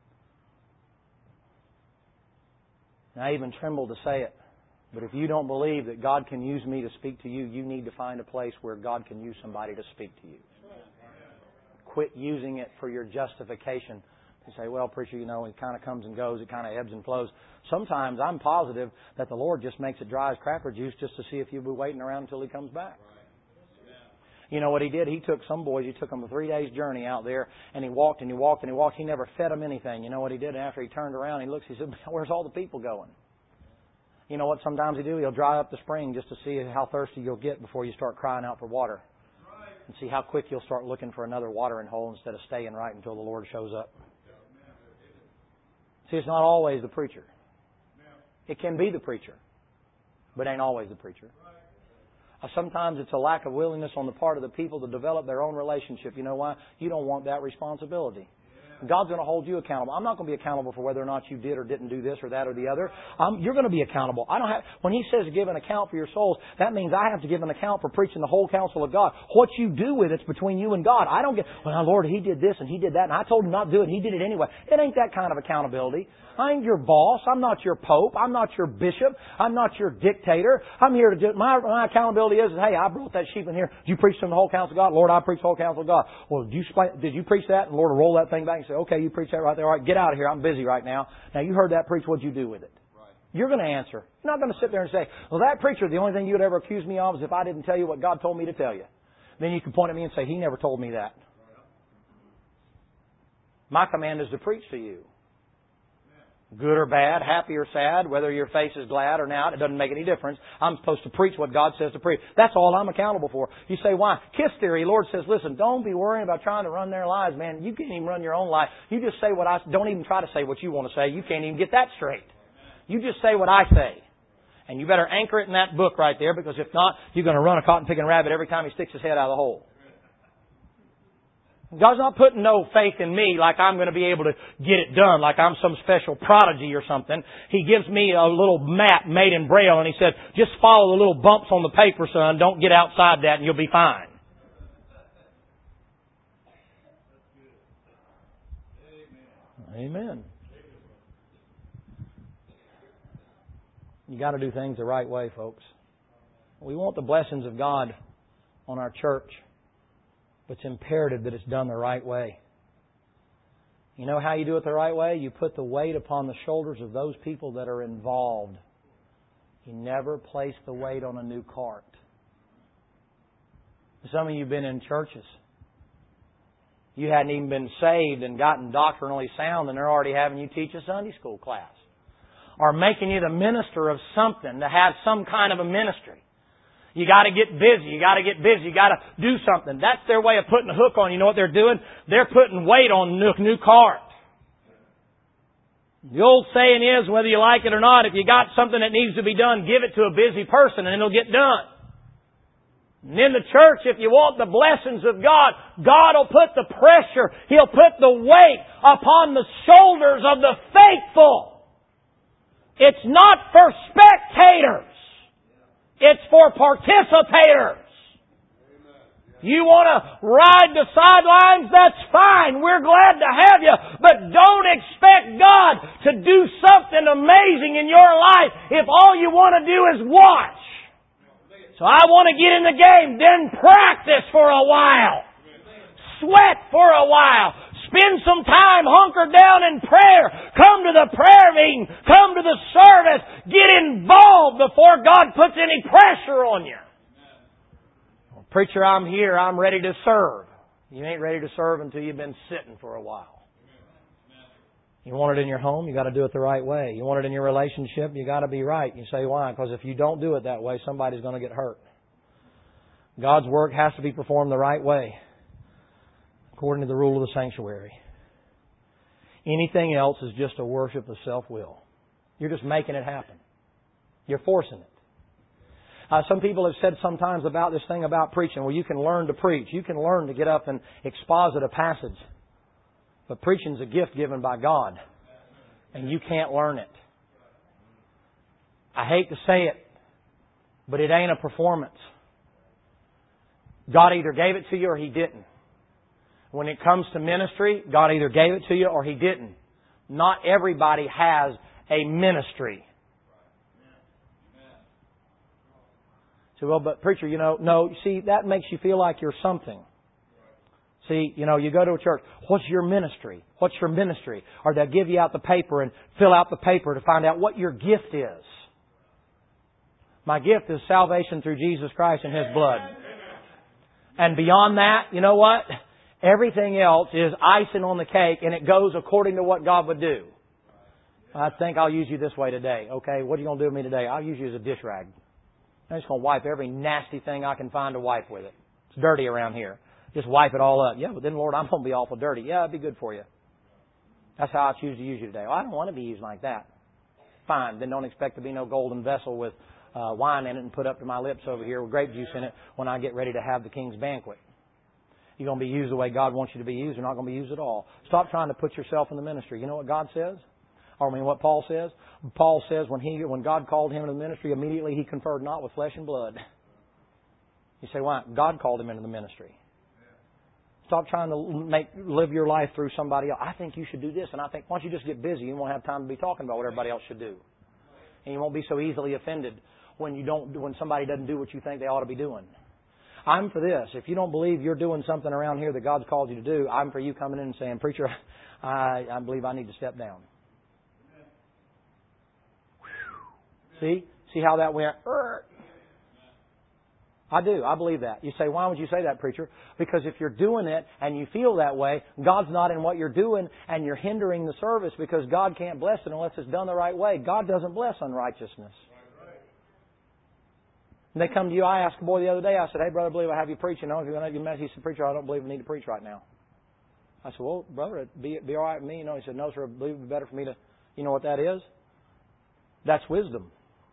And I even tremble to say it. But if you don't believe that God can use me to speak to you, you need to find a place where God can use somebody to speak to you. Quit using it for your justification. You say, well, preacher, you know, it kind of comes and goes. It kind of ebbs and flows. Sometimes I'm positive that the Lord just makes it dry as cracker juice just to see if you'll be waiting around until He comes back. You know what He did? He took some boys, He took them a three days journey out there, and He walked and He walked and He walked. He never fed them anything. You know what He did? And after He turned around, He looks, He said, where's all the people going? You know what sometimes He do? He'll dry up the spring just to see how thirsty you'll get before you start crying out for water. And see how quick you'll start looking for another watering hole instead of staying right until the Lord shows up. See, it's not always the preacher. It can be the preacher, but ain't always the preacher. Sometimes it's a lack of willingness on the part of the people to develop their own relationship. You know why? You don't want that responsibility. God's going to hold you accountable. I'm not going to be accountable for whether or not you did or didn't do this or that or the other. Um, you're going to be accountable. I don't have. When He says give an account for your souls, that means I have to give an account for preaching the whole counsel of God. What you do with it's between you and God. I don't get, well, Lord, He did this and He did that, and I told Him not to do it, and He did it anyway. It ain't that kind of accountability. I ain't your boss. I'm not your pope. I'm not your bishop. I'm not your dictator. I'm here to do it. My, my accountability is, hey, I brought that sheep in here. Did you preach from the whole counsel of God? Lord, I preach the whole counsel of God. Well, did you, did you preach that? And the Lord will roll that thing back and say, okay, you preach that right there. All right, get out of here. I'm busy right now. Now, you heard that preach. What'd you do with it? You're going to answer. You're not going to sit there and say, well, that preacher, the only thing you would ever accuse me of is if I didn't tell you what God told me to tell you. Then you can point at me and say, he never told me that. My command is to preach to you. Good or bad, happy or sad, whether your face is glad or not, it doesn't make any difference. I'm supposed to preach what God says to preach. That's all I'm accountable for. You say, why? KISS theory. Lord says, listen, don't be worrying about trying to run their lives, man. You can't even run your own life. You just say what I... Don't even try to say what you want to say. You can't even get that straight. You just say what I say. And you better anchor it in that book right there, because if not, you're going to run a cotton-picking rabbit every time he sticks his head out of the hole. God's not putting no faith in me like I'm going to be able to get it done, like I'm some special prodigy or something. He gives me a little map made in Braille, and He said, just follow the little bumps on the paper, son. Don't get outside that, and you'll be fine. Amen. You got to do things the right way, folks. We want the blessings of God on our church, but it's imperative that it's done the right way. You know how you do it the right way? You put the weight upon the shoulders of those people that are involved. You never place the weight on a new cart. Some of you have been in churches. You hadn't even been saved and gotten doctrinally sound, and they're already having you teach a Sunday school class. Or making you the minister of something, to have some kind of a ministry. You got to get busy. You got to get busy. You got to do something. That's their way of putting a hook on. You know what they're doing? They're putting weight on new, new cart. The old saying is, whether you like it or not, if you got something that needs to be done, give it to a busy person and it'll get done. And in the church, if you want the blessings of God, God will put the pressure. He'll put the weight upon the shoulders of the faithful. It's not for spectators. It's for participators. You want to ride the sidelines? That's fine. We're glad to have you. But don't expect God to do something amazing in your life if all you want to do is watch. So I want to get in the game. Then practice for a while. Sweat for a while. Spend some time hunkered down in prayer. Come to the prayer meeting. Come to the service. Get involved before God puts any pressure on you. Well, preacher, I'm here. I'm ready to serve. You ain't ready to serve until you've been sitting for a while. You want it in your home, you got to do it the right way. You want it in your relationship, you got to be right. You say, why? Because if you don't do it that way, somebody's going to get hurt. God's work has to be performed the right way, according to the rule of the sanctuary. Anything else is just a worship of self-will. You're just making it happen. You're forcing it. Uh, some people have said sometimes about this thing about preaching, well, you can learn to preach. You can learn to get up and exposit a passage. But preaching's a gift given by God. And you can't learn it. I hate to say it, but it ain't a performance. God either gave it to you or He didn't. When it comes to ministry, God either gave it to you or He didn't. Not everybody has a ministry. So, well, but preacher, you know, no, see, that makes you feel like you're something. See, you know, you go to a church, what's your ministry? What's your ministry? Or they'll give you out the paper and fill out the paper to find out what your gift is. My gift is salvation through Jesus Christ and His blood. And beyond that, you know what? Everything else is icing on the cake, and it goes according to what God would do. I think I'll use you this way today. Okay, what are you going to do with me today? I'll use you as a dish rag. I'm just going to wipe every nasty thing I can find to wipe with it. It's dirty around here. Just wipe it all up. Yeah, but then, Lord, I'm going to be awful dirty. Yeah, it'd be good for you. That's how I choose to use you today. Well, I don't want to be used like that. Fine. Then don't expect to be no golden vessel with uh, wine in it and put up to my lips over here with grape juice in it when I get ready to have the King's banquet. You're going to be used the way God wants you to be used. You're not going to be used at all. Stop trying to put yourself in the ministry. You know what God says? Or I mean what Paul says? Paul says when he when God called him into the ministry, immediately he conferred not with flesh and blood. You say, why? God called him into the ministry. Stop trying to make live your life through somebody else. I think you should do this, and I think once you just get busy, you won't have time to be talking about what everybody else should do, and you won't be so easily offended when you don't when somebody doesn't do what you think they ought to be doing. I'm for this. If you don't believe you're doing something around here that God's called you to do, I'm for you coming in and saying, preacher, I, I believe I need to step down. Whew. See? See how that went? I do. I believe that. You say, why would you say that, preacher? Because if you're doing it and you feel that way, God's not in what you're doing and you're hindering the service because God can't bless it unless it's done the right way. God doesn't bless unrighteousness. And they come to you. I asked a boy the other day, I said, hey, brother, I believe I have you preaching. No, if you're going to have your message, he said, preacher, I don't believe I need to preach right now. I said, well, brother, it'd be, it'd be all right with me. You know, he said, no, sir, I believe it'd be better for me to, you know what that is? That's wisdom.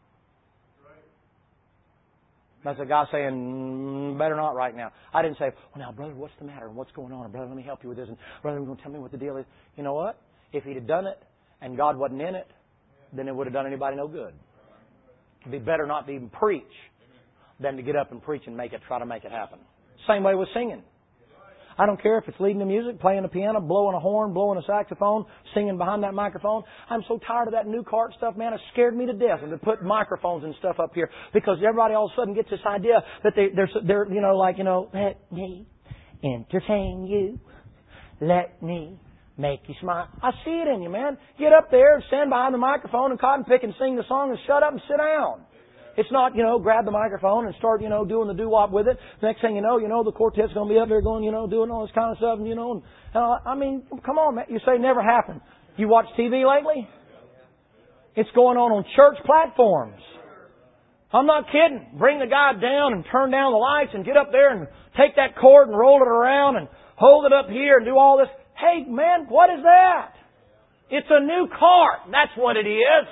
That's a guy saying, mm, better not right now. I didn't say, well, now, brother, what's the matter? And what's going on? And brother, let me help you with this. And brother, you're going to tell me what the deal is. You know what? If he'd have done it and God wasn't in it, then it would have done anybody no good. It'd be better not to even preach than to get up and preach and make it, try to make it happen. Same way with singing. I don't care if it's leading the music, playing the piano, blowing a horn, blowing a saxophone, singing behind that microphone. I'm so tired of that new cart stuff, man. It scared me to death. And they put microphones and stuff up here because everybody all of a sudden gets this idea that they, they're, they're, you know, like, you know, let me entertain you. Let me make you smile. I see it in you, man. Get up there and stand behind the microphone and cotton pick and sing the song and shut up and sit down. It's not, you know, grab the microphone and start, you know, doing the doo-wop with it. Next thing you know, you know, the quartet's going to be up there going, you know, doing all this kind of stuff. And, you know, and, uh, I mean, come on, man. You say never happened. You watch T V lately? It's going on on church platforms. I'm not kidding. Bring the guy down and turn down the lights and get up there and take that cord and roll it around and hold it up here and do all this. Hey, man, what is that? It's a new cart. That's what it is.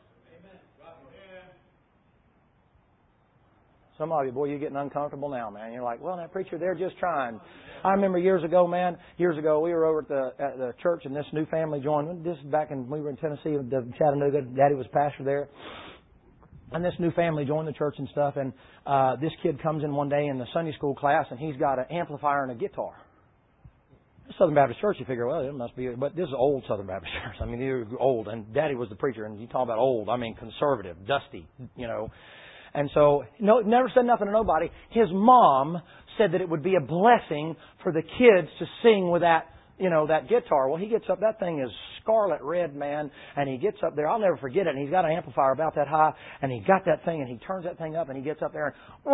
Some of you, boy, you're getting uncomfortable now, man. You're like, well, that preacher, they're just trying. I remember years ago, man, years ago, we were over at the at the church and this new family joined. This is back in, we were in Tennessee, Chattanooga. Daddy was pastor there. And this new family joined the church and stuff. And uh, this kid comes in one day in the Sunday school class and he's got an amplifier and a guitar. Southern Baptist Church, you figure, well, it must be, but this is old Southern Baptist Church. I mean, they're old. And Daddy was the preacher. And you talk about old, I mean, conservative, dusty, you know. And so, no, never said nothing to nobody. His mom said that it would be a blessing for the kids to sing with that, you know, that guitar. Well, he gets up, that thing is scarlet red, man, and he gets up there. I'll never forget it. And he's got an amplifier about that high, and he got that thing, and he turns that thing up, and he gets up there, and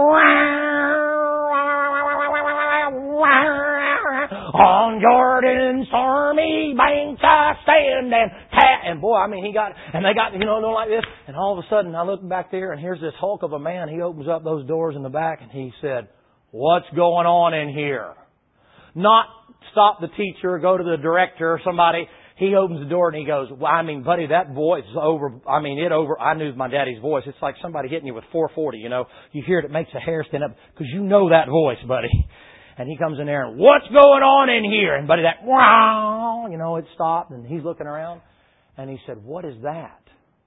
on Jordan's stormy banks I stand and pat. And boy, I mean, he got, and they got, you know, like this. And all of a sudden, I look back there, and here's this hulk of a man. He opens up those doors in the back, and he said, what's going on in here? Not stop the teacher, go to the director or somebody. He opens the door and he goes, well, I mean, buddy, that voice is over. I mean, it over. I knew my daddy's voice. It's like somebody hitting you with four forty, you know. You hear it, it makes the hair stand up because you know that voice, buddy. And he comes in there and, what's going on in here? And buddy, that, wow, you know, it stopped and he's looking around and he said, what is that?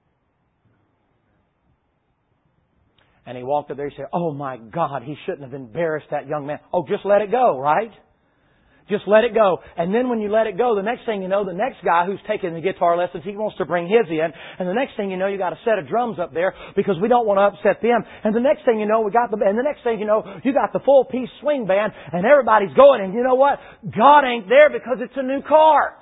And he walked up there and said, oh my God, he shouldn't have embarrassed that young man. Oh, just let it go, right? Just let it go. And then when you let it go, the next thing you know, the next guy who's taking the guitar lessons, he wants to bring his in. And the next thing you know, you got a set of drums up there because we don't want to upset them. And the next thing you know, we got the, and the next thing you know, you got the full piece swing band and everybody's going. And you know what? God ain't there because it's a new cart.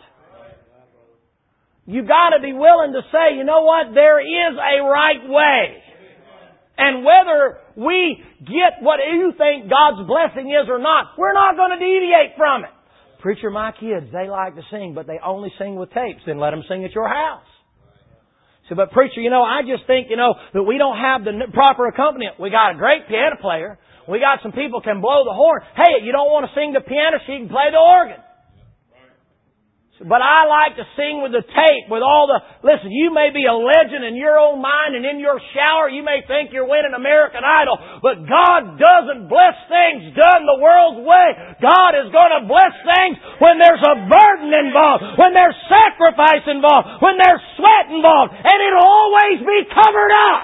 You got to be willing to say, you know what? There is a right way. And whether we get what you think God's blessing is or not, we're not going to deviate from it. Preacher, my kids, they like to sing, but they only sing with tapes. Then let them sing at your house. So, but preacher, you know, I just think, you know, that we don't have the proper accompaniment. We got a great piano player. We got some people can blow the horn. Hey, you don't want to sing the piano, she can play the organ. But I like to sing with the tape, with all the... Listen, you may be a legend in your own mind and in your shower. You may think you're winning American Idol. But God doesn't bless things done the world's way. God is going to bless things when there's a burden involved, when there's sacrifice involved, when there's sweat involved. And it'll always be covered up.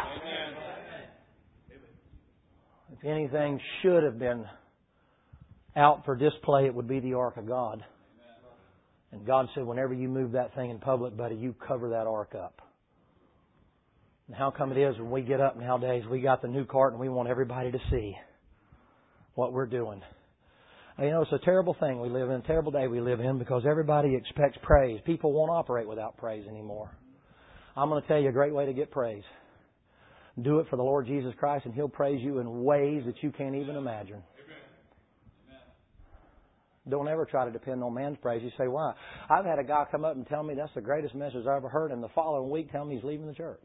If anything should have been out for display, it would be the Ark of God. And God said, whenever you move that thing in public, buddy, you cover that ark up. And how come it is when we get up nowadays, we got the new cart and we want everybody to see what we're doing. And, you know, it's a terrible thing we live in, a terrible day we live in because everybody expects praise. People won't operate without praise anymore. I'm going to tell you a great way to get praise. Do it for the Lord Jesus Christ and He'll praise you in ways that you can't even imagine. Don't ever try to depend on man's praise. You say, why? I've had a guy come up and tell me that's the greatest message I ever heard, and the following week tell me he's leaving the church.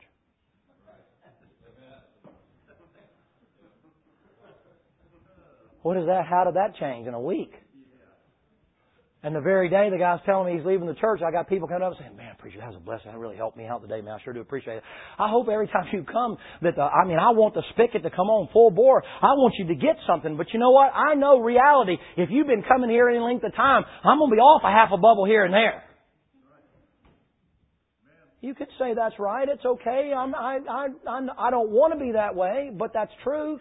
What is that? How did that change in a week? And the very day the guy's telling me he's leaving the church, I got people coming up and saying, man, preacher, that was a blessing. That really helped me out today, man. I sure do appreciate it. I hope every time you come that, the, I mean, I want the spigot to come on full bore. I want you to get something. But you know what? I know reality. If you've been coming here any length of time, I'm going to be off a half a bubble here and there. You could say that's right. It's okay. I'm, I, I, I'm, I don't want to be that way, but that's truth.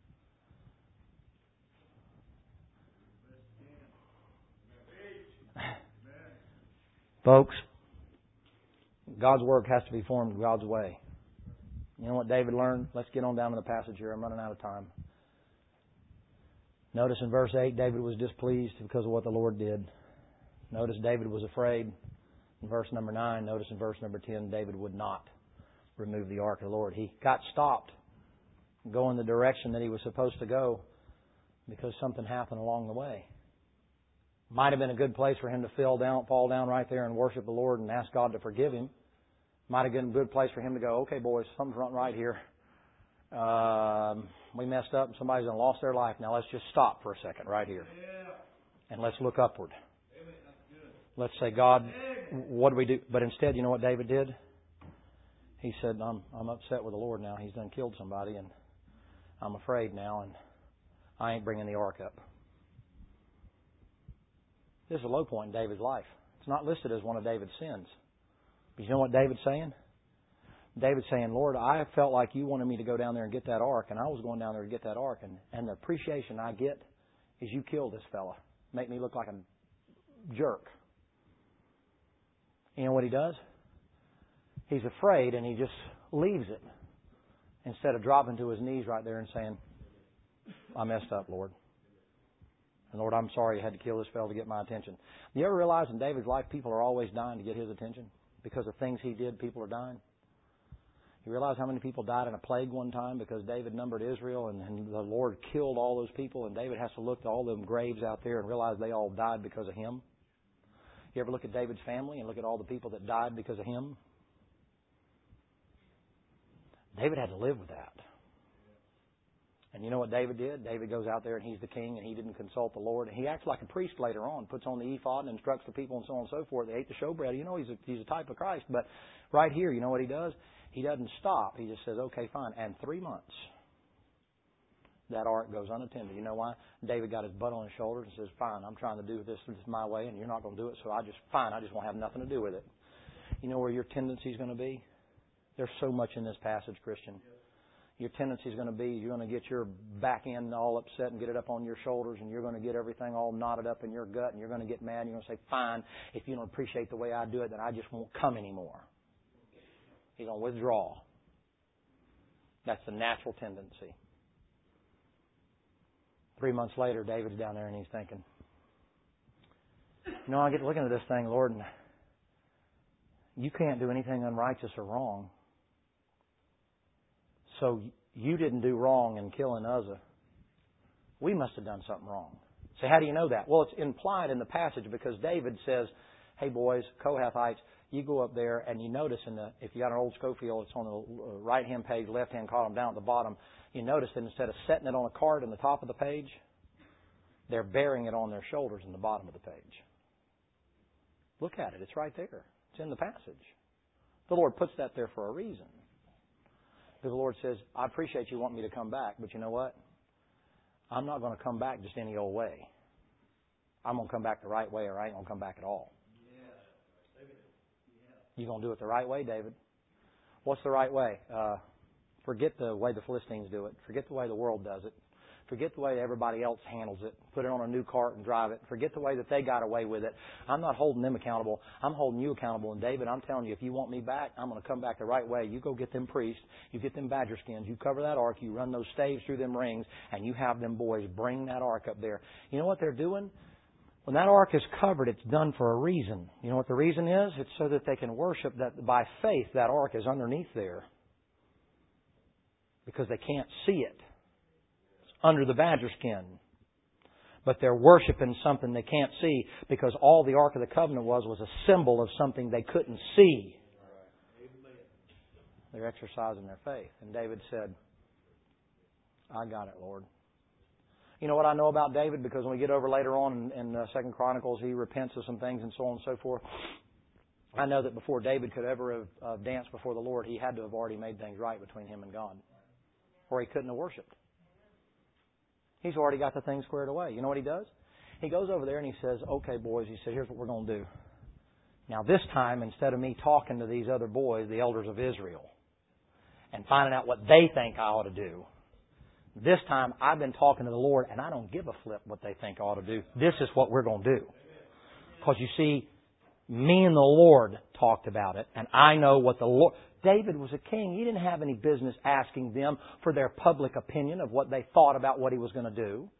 Folks, God's work has to be formed God's way. You know what David learned? Let's get on down to the passage here. I'm running out of time. Notice in verse eight, David was displeased because of what the Lord did. Notice David was afraid. In verse number nine, notice in verse number ten, David would not remove the ark of the Lord. He got stopped going the direction that he was supposed to go because something happened along the way. Might have been a good place for him to fall down, fall down right there and worship the Lord and ask God to forgive him. Might have been a good place for him to go, okay, boys, something's wrong right here. Um, we messed up and somebody's done lost their life. Now let's just stop for a second right here. And let's look upward. Let's say, God, what do we do? But instead, you know what David did? He said, I'm, I'm upset with the Lord now. He's done killed somebody and I'm afraid now and I ain't bringing the ark up. This is a low point in David's life. It's not listed as one of David's sins. But you know what David's saying? David's saying, Lord, I felt like you wanted me to go down there and get that ark, and I was going down there to get that ark, and, and the appreciation I get is you killed this fella. Make me look like a jerk. You know what he does? He's afraid, and he just leaves it instead of dropping to his knees right there and saying, I messed up, Lord. And Lord, I'm sorry you had to kill this fellow to get my attention. Do you ever realize in David's life people are always dying to get his attention? Because of things he did, people are dying. You realize how many people died in a plague one time because David numbered Israel and, and the Lord killed all those people, and David has to look at all them graves out there and realize they all died because of him? You ever look at David's family and look at all the people that died because of him? David had to live with that. And you know what David did? David goes out there and he's the king and he didn't consult the Lord. And he acts like a priest later on, puts on the ephod and instructs the people and so on and so forth. They ate the showbread. You know, he's a, he's a type of Christ. But right here, you know what he does? He doesn't stop. He just says, okay, fine. And three months, that ark goes unattended. You know why? David got his butt on his shoulders and says, fine, I'm trying to do this, this my way and you're not going to do it. So I just, fine, I just won't have nothing to do with it. You know where your tendency is going to be? There's so much in this passage, Christian. Your tendency is going to be you're going to get your back end all upset and get it up on your shoulders, and you're going to get everything all knotted up in your gut, and you're going to get mad, and you're going to say, fine, if you don't appreciate the way I do it, then I just won't come anymore. He's going to withdraw. That's the natural tendency. Three months later, David's down there, and he's thinking, you know, I get looking at this thing, Lord, and you can't do anything unrighteous or wrong. So you didn't do wrong in killing Uzzah. We must have done something wrong. So how do you know that? Well, it's implied in the passage because David says, hey boys, Kohathites, you go up there and you notice in the, if you got an old Schofield, it's on the right-hand page, left-hand column down at the bottom, you notice that instead of setting it on a card in the top of the page, they're bearing it on their shoulders in the bottom of the page. Look at it. It's right there. It's in the passage. The Lord puts that there for a reason. Because the Lord says, I appreciate you wanting me to come back, but you know what? I'm not going to come back just any old way. I'm going to come back the right way or I ain't going to come back at all. You going to do it the right way, David? What's the right way? Uh, forget the way the Philistines do it. Forget the way the world does it. Forget the way everybody else handles it. Put it on a new cart and drive it. Forget the way that they got away with it. I'm not holding them accountable. I'm holding you accountable. And David, I'm telling you, if you want me back, I'm going to come back the right way. You go get them priests. You get them badger skins. You cover that ark. You run those staves through them rings. And you have them boys bring that ark up there. You know what they're doing? When that ark is covered, it's done for a reason. You know what the reason is? It's so that they can worship that by faith that ark is underneath there. because they can't see it. It's under the badger skin. But they're worshiping something they can't see because all the Ark of the Covenant was was a symbol of something they couldn't see. They're exercising their faith. And David said, I got it, Lord. You know what I know about David? Because when we get over later on in, in uh, Second Chronicles, he repents of some things and so on and so forth. I know that before David could ever have uh, danced before the Lord, he had to have already made things right between him and God. Or he couldn't have worshipped. He's already got the thing squared away. You know what he does? He goes over there and he says, okay, boys, he said, here's what we're going to do. Now this time, instead of me talking to these other boys, the elders of Israel, and finding out what they think I ought to do, this time I've been talking to the Lord and I don't give a flip what they think I ought to do. This is what we're going to do. Because you see, me and the Lord talked about it, and I know what the Lord... David was a king. He didn't have any business asking them for their public opinion of what they thought about what he was going to do.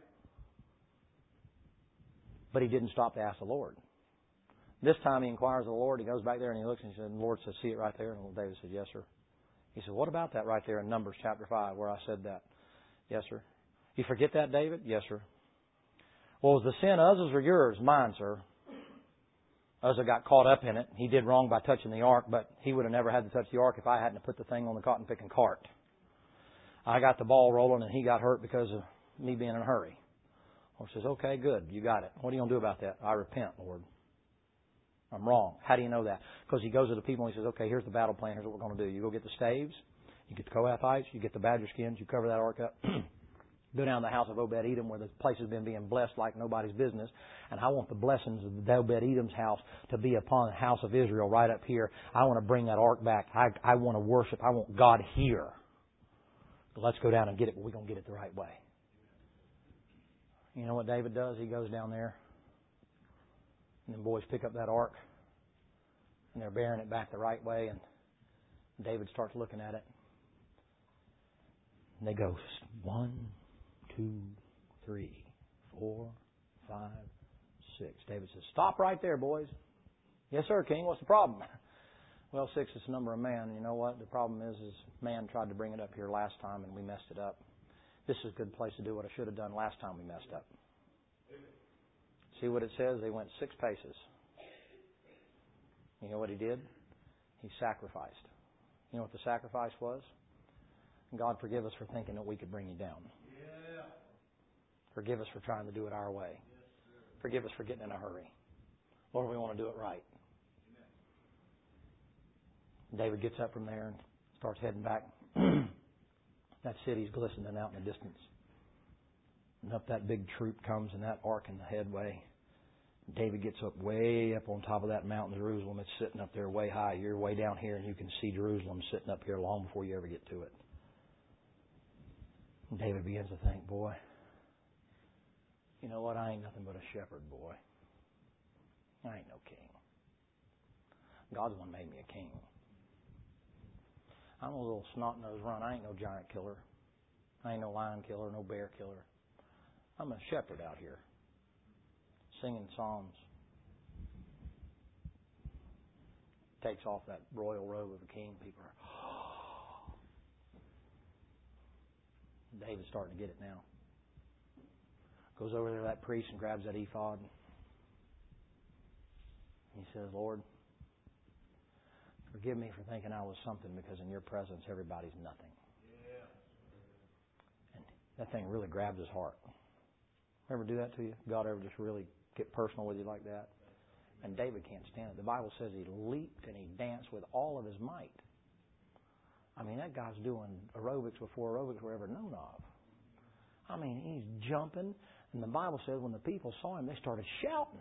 But he didn't stop to ask the Lord. This time he inquires of the Lord. He goes back there and he looks and he says, and the Lord says, see it right there? And David said, yes, sir. He said, what about that right there in Numbers chapter five where I said that? Yes, sir. You forget that, David? Yes, sir. Well, was the sin Uzzah's or yours? Mine, sir. Uzzah got caught up in it. He did wrong by touching the ark, but he would have never had to touch the ark if I hadn't put the thing on the cotton picking cart. I got the ball rolling and he got hurt because of me being in a hurry. Lord says, okay, good. You got it. What are you going to do about that? I repent, Lord. I'm wrong. How do you know that? Because he goes to the people and he says, okay, here's the battle plan. Here's what we're going to do. You go get the staves. You get the Kohathites. You get the badger skins. You cover that ark up. Go down to the house of Obed-Edom where the place has been being blessed like nobody's business. And I want the blessings of Obed-Edom's house to be upon the house of Israel right up here. I want to bring that ark back. I, I want to worship. I want God here. Let's go down and get it, but we're going to get it the right way. You know what David does? He goes down there. And the boys pick up that ark. And they're bearing it back the right way. And David starts looking at it. And they go, one, two, three, four, five, six. David says, stop right there, boys. Yes, sir, King. What's the problem? Well, six is the number of man. You know what? The problem is, is man tried to bring it up here last time and we messed it up. This is a good place to do what I should have done last time we messed up. See what it says? They went six paces. You know what he did? He sacrificed. You know what the sacrifice was? God, forgive us for thinking that we could bring you down. Yeah. Forgive us for trying to do it our way. Yes, forgive us for getting in a hurry. Lord, we want to do it right. Amen. David gets up from there and starts heading back. That city's glistening out in the distance. And up that big troop comes and that ark in the headway. David gets up way up on top of that mountain, Jerusalem. It's sitting up there way high. You're way down here and you can see Jerusalem sitting up here long before you ever get to it. David begins to think, boy, you know what? I ain't nothing but a shepherd, boy. I ain't no king. God's the one made me a king. I'm a little snot-nosed run. I ain't no giant killer. I ain't no lion killer, no bear killer. I'm a shepherd out here, singing psalms. Takes off that royal robe of a king. People are, David's starting to get it now. Goes over there to that priest and grabs that ephod. He says, Lord, forgive me for thinking I was something because in your presence everybody's nothing. Yeah. And that thing really grabs his heart. Ever do that to you? God ever just really get personal with you like that? And David can't stand it. The Bible says he leaped and he danced with all of his might. I mean, that guy's doing aerobics before aerobics were ever known of. I mean, he's jumping. And the Bible says when the people saw him, they started shouting.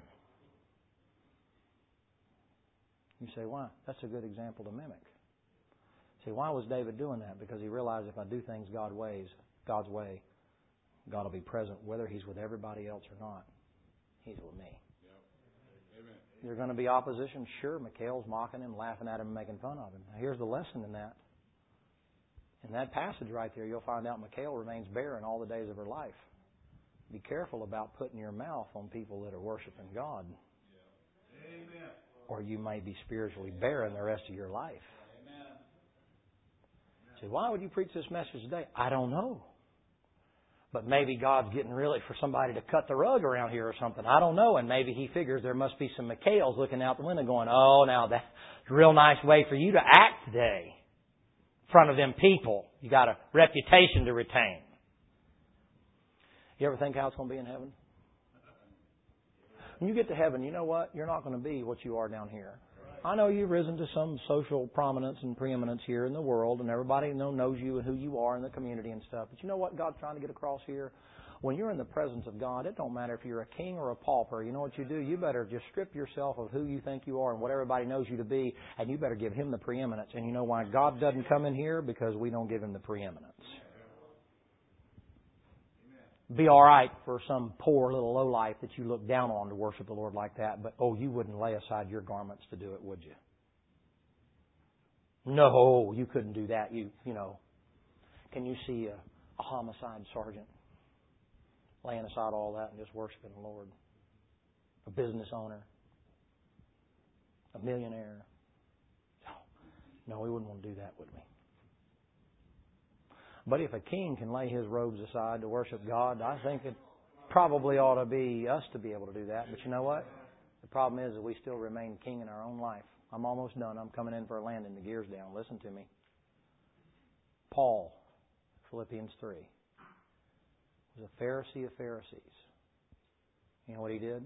You say, why? That's a good example to mimic. See, why was David doing that? Because he realized if I do things God's ways, God's way, God will be present whether he's with everybody else or not. He's with me. Yep. Amen. There's going to be opposition. Sure, Mikhail's mocking him, laughing at him, and making fun of him. Now, here's the lesson in that. In that passage right there, you'll find out Mikhail remains barren all the days of her life. Be careful about putting your mouth on people that are worshiping God. Yeah. Amen. Or you may be spiritually barren the rest of your life. Amen. Say, why would you preach this message today? I don't know. But maybe God's getting really for somebody to cut the rug around here or something. I don't know. And maybe He figures there must be some McHale's looking out the window going, oh, now that's a real nice way for you to act today in front of them people. You got a reputation to retain. You ever think how it's going to be in heaven? When you get to heaven, you know what? You're not going to be what you are down here. I know you've risen to some social prominence and preeminence here in the world, and everybody knows you and who you are in the community and stuff. But you know what God's trying to get across here? When you're in the presence of God, it don't matter if you're a king or a pauper. You know what you do? You better just strip yourself of who you think you are and what everybody knows you to be, and you better give Him the preeminence. And you know why God doesn't come in here? Because we don't give Him the preeminence. Be all right for some poor little lowlife that you look down on to worship the Lord like that, but oh, you wouldn't lay aside your garments to do it, would you? No, you couldn't do that. You, you know, can you see a, a homicide sergeant laying aside all that and just worshiping the Lord? A business owner, a millionaire. No, we wouldn't want to do that, would we? But if a king can lay his robes aside to worship God, I think it probably ought to be us to be able to do that. But you know what? The problem is that we still remain king in our own life. I'm almost done. I'm coming in for a landing. The gear's down. Listen to me. Paul, Philippians three, was a Pharisee of Pharisees. You know what he did?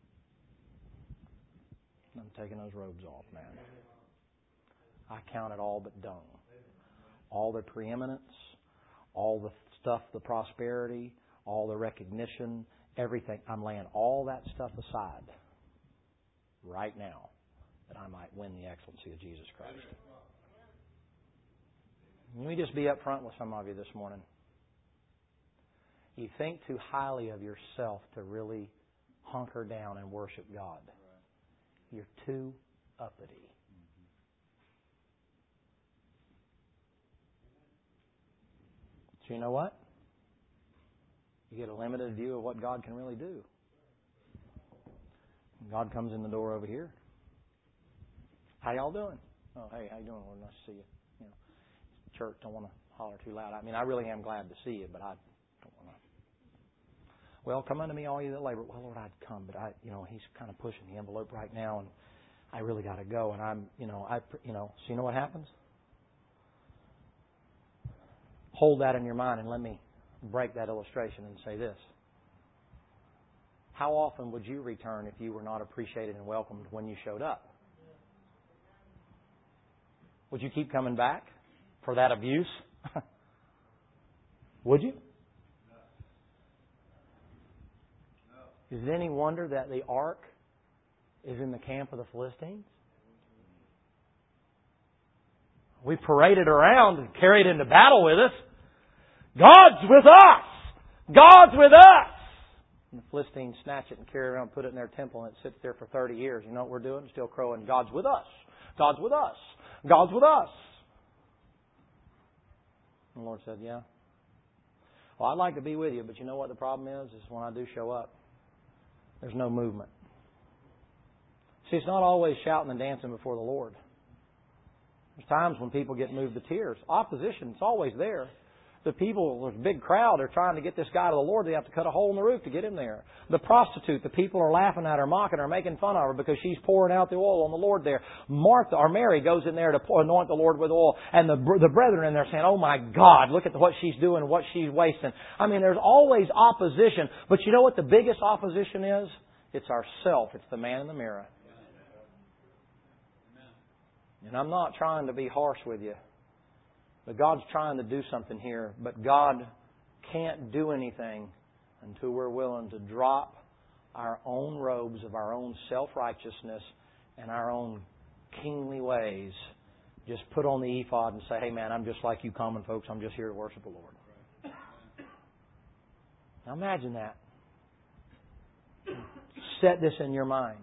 I'm taking those robes off, man. I count it all but dung. All the preeminence, all the stuff, the prosperity, all the recognition, everything. I'm laying all that stuff aside right now that I might win the excellency of Jesus Christ. Let me just be up front with some of you this morning. You think too highly of yourself to really hunker down and worship God. You're too uppity. So you know what? You get a limited view of what God can really do. God comes in the door over here. How y'all doing? Oh, hey, how you doing? Well, nice to see you. You know, church, don't want to holler too loud. I mean, I really am glad to see you, but I don't want to. Well, come unto me, all you that labor. Well, Lord, I'd come, but I, you know, He's kind of pushing the envelope right now, and I really got to go. And I'm, you know, I, you know, so you know what happens? Hold that in your mind and let me break that illustration and say this. How often would you return if you were not appreciated and welcomed when you showed up? Would you keep coming back for that abuse? Would you? Is it any wonder that the ark is in the camp of the Philistines? We paraded around and carried into battle with us. God's with us! God's with us! And the Philistines snatch it and carry it around, put it in their temple, and it sits there for thirty years. You know what we're doing? Still crowing, God's with us! God's with us! God's with us! And the Lord said, yeah. Well, I'd like to be with you, but you know what the problem is? Is when I do show up, there's no movement. See, it's not always shouting and dancing before the Lord. There's times when people get moved to tears. Opposition, it's always there. The people, there's a big crowd, they're trying to get this guy to the Lord. They have to cut a hole in the roof to get him there. The prostitute, the people are laughing at her, mocking her, making fun of her because she's pouring out the oil on the Lord there. Martha, or Mary, goes in there to anoint the Lord with oil. And the, the brethren in there saying, oh my God, look at what she's doing and what she's wasting. I mean, there's always opposition. But you know what the biggest opposition is? It's ourself. It's the man in the mirror. And I'm not trying to be harsh with you. But God's trying to do something here. But God can't do anything until we're willing to drop our own robes of our own self-righteousness and our own kingly ways. Just put on the ephod and say, hey man, I'm just like you common folks. I'm just here to worship the Lord. Now imagine that. Set this in your mind.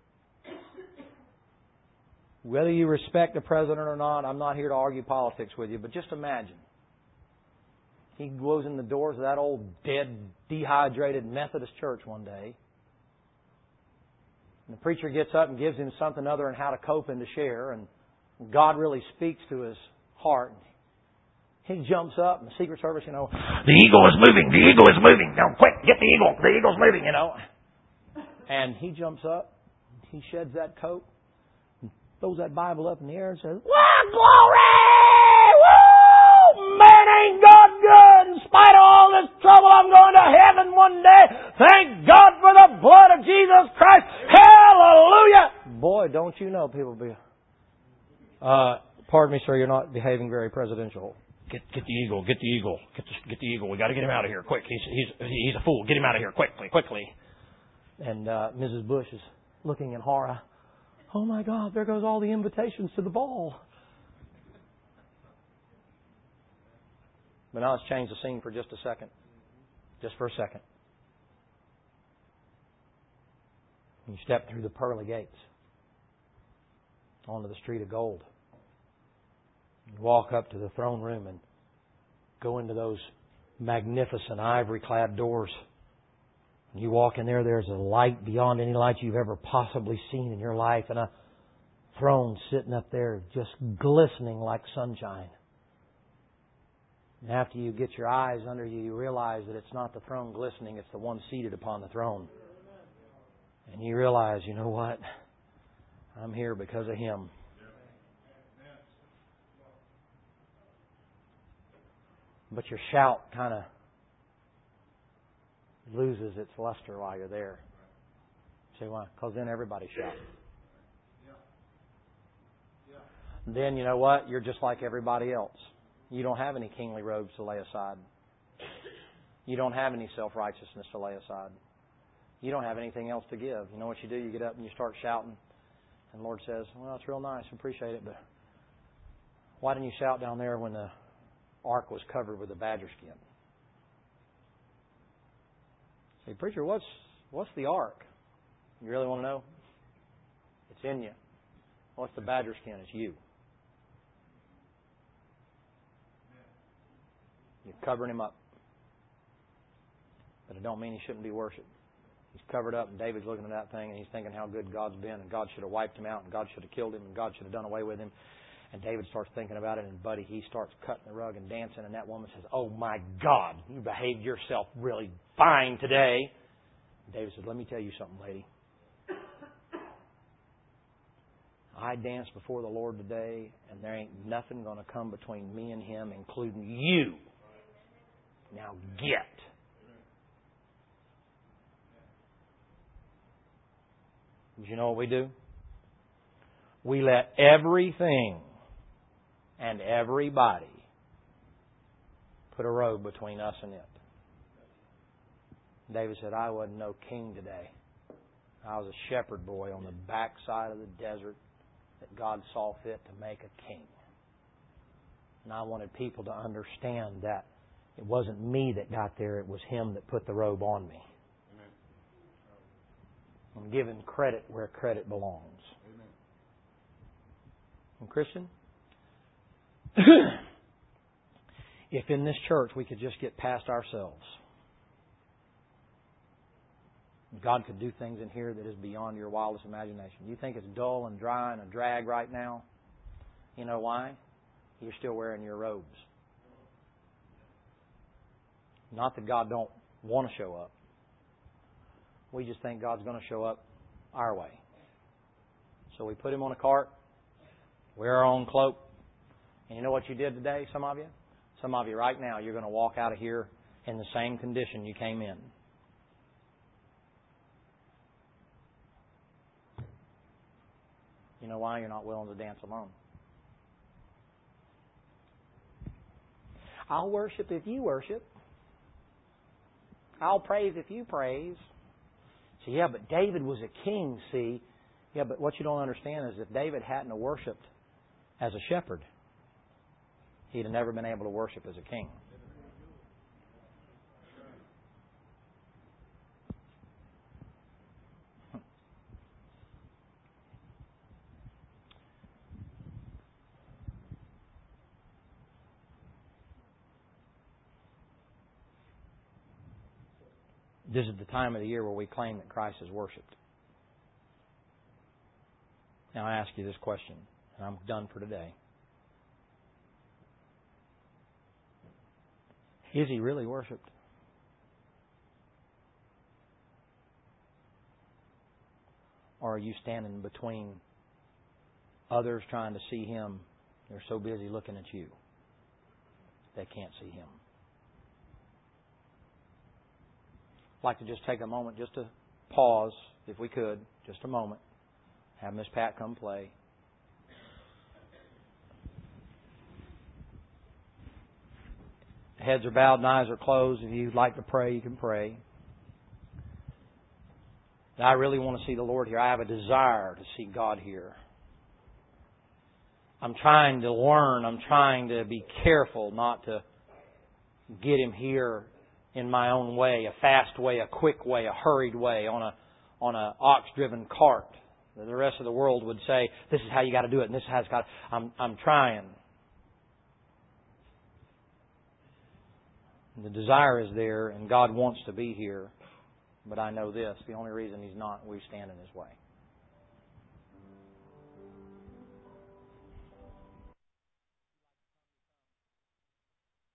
Whether you respect the president or not, I'm not here to argue politics with you, but just imagine. He goes in the doors of that old dead, dehydrated Methodist church one day. And the preacher gets up and gives him something other than how to cope and to share. And God really speaks to his heart. He jumps up, and the Secret Service, you know, the eagle is moving, the eagle is moving. Now, quick, get the eagle, the eagle's moving, you know. And he jumps up, he sheds that coat, and throws that Bible up in the air and says, "Wow, glory! Woo! Man, ain't God good? In spite of all this trouble, I'm going to heaven one day. Thank God for the blood of Jesus Christ. Hallelujah!" Boy, don't you know people be... Uh, pardon me, sir, you're not behaving very presidential. Get, get the eagle, get the eagle, get the, get the eagle. We got to get him out of here, quick. He's, he's, he's a fool. Get him out of here, quickly, quickly. And uh, Missus Bush is looking in horror. Oh my God, there goes all the invitations to the ball. But now let's change the scene for just a second. Just for a second. You step through the pearly gates onto the street of gold. You walk up to the throne room and go into those magnificent ivory-clad doors. And you walk in there, there's a light beyond any light you've ever possibly seen in your life, and a throne sitting up there just glistening like sunshine. And after you get your eyes under you, you realize that it's not the throne glistening, it's the one seated upon the throne. And you realize, you know what? I'm here because of Him. But your shout kind of loses its luster while you're there. See why? Because then everybody shouts. Then you know what? You're just like everybody else. You don't have any kingly robes to lay aside. You don't have any self-righteousness to lay aside. You don't have anything else to give. You know what you do? You get up and you start shouting. And the Lord says, "Well, it's real nice. Appreciate it. But why didn't you shout down there when the ark was covered with a badger skin?" Say, "Preacher, what's what's the ark?" You really want to know? It's in you. What's the badger skin? It's you. You're covering him up. But it don't mean he shouldn't be worshipped. He's covered up, and David's looking at that thing, and he's thinking how good God's been, and God should have wiped him out, and God should have killed him, and God should have done away with him. And David starts thinking about it, and buddy, he starts cutting the rug and dancing, and that woman says, "Oh my God, you behaved yourself really fine today." And David says, "Let me tell you something, lady. I danced before the Lord today, and there ain't nothing going to come between me and Him, including you. Now get." Did you know what we do? We let everything and everybody put a road between us and it. David said, "I wasn't no king today. I was a shepherd boy on the backside of the desert that God saw fit to make a king. And I wanted people to understand that it wasn't me that got there, it was Him that put the robe on me." I'm giving credit where credit belongs. Amen. And Christian, if in this church we could just get past ourselves, God could do things in here that is beyond your wildest imagination. You think it's dull and dry and a drag right now? You know why? You're still wearing your robes. Not that God don't want to show up. We just think God's going to show up our way. So we put Him on a cart, wear our own cloak. And you know what you did today, some of you? Some of you right now, you're going to walk out of here in the same condition you came in. You know why? You're not willing to dance alone. I'll worship if you worship. I'll praise if you praise. So yeah, but David was a king, see. Yeah, but what you don't understand is if David hadn't have worshipped as a shepherd, he'd have never been able to worship as a king. This is the time of the year where we claim that Christ is worshipped. Now I ask you this question, and I'm done for today. Is He really worshipped? Or are you standing between others trying to see Him? They're so busy looking at you, they can't see Him. I'd like to just take a moment just to pause, if we could, just a moment. Have Miss Pat come play. Heads are bowed and eyes are closed. If you'd like to pray, you can pray. I really want to see the Lord here. I have a desire to see God here. I'm trying to learn. I'm trying to be careful not to get Him here in my own way, a fast way, a quick way, a hurried way, on a on a ox-driven cart. The rest of the world would say, this is how you got to do it, and this is how it's got. I'm I'm trying. The desire is there, and God wants to be here. But I know this: the only reason He's not, we stand in His way.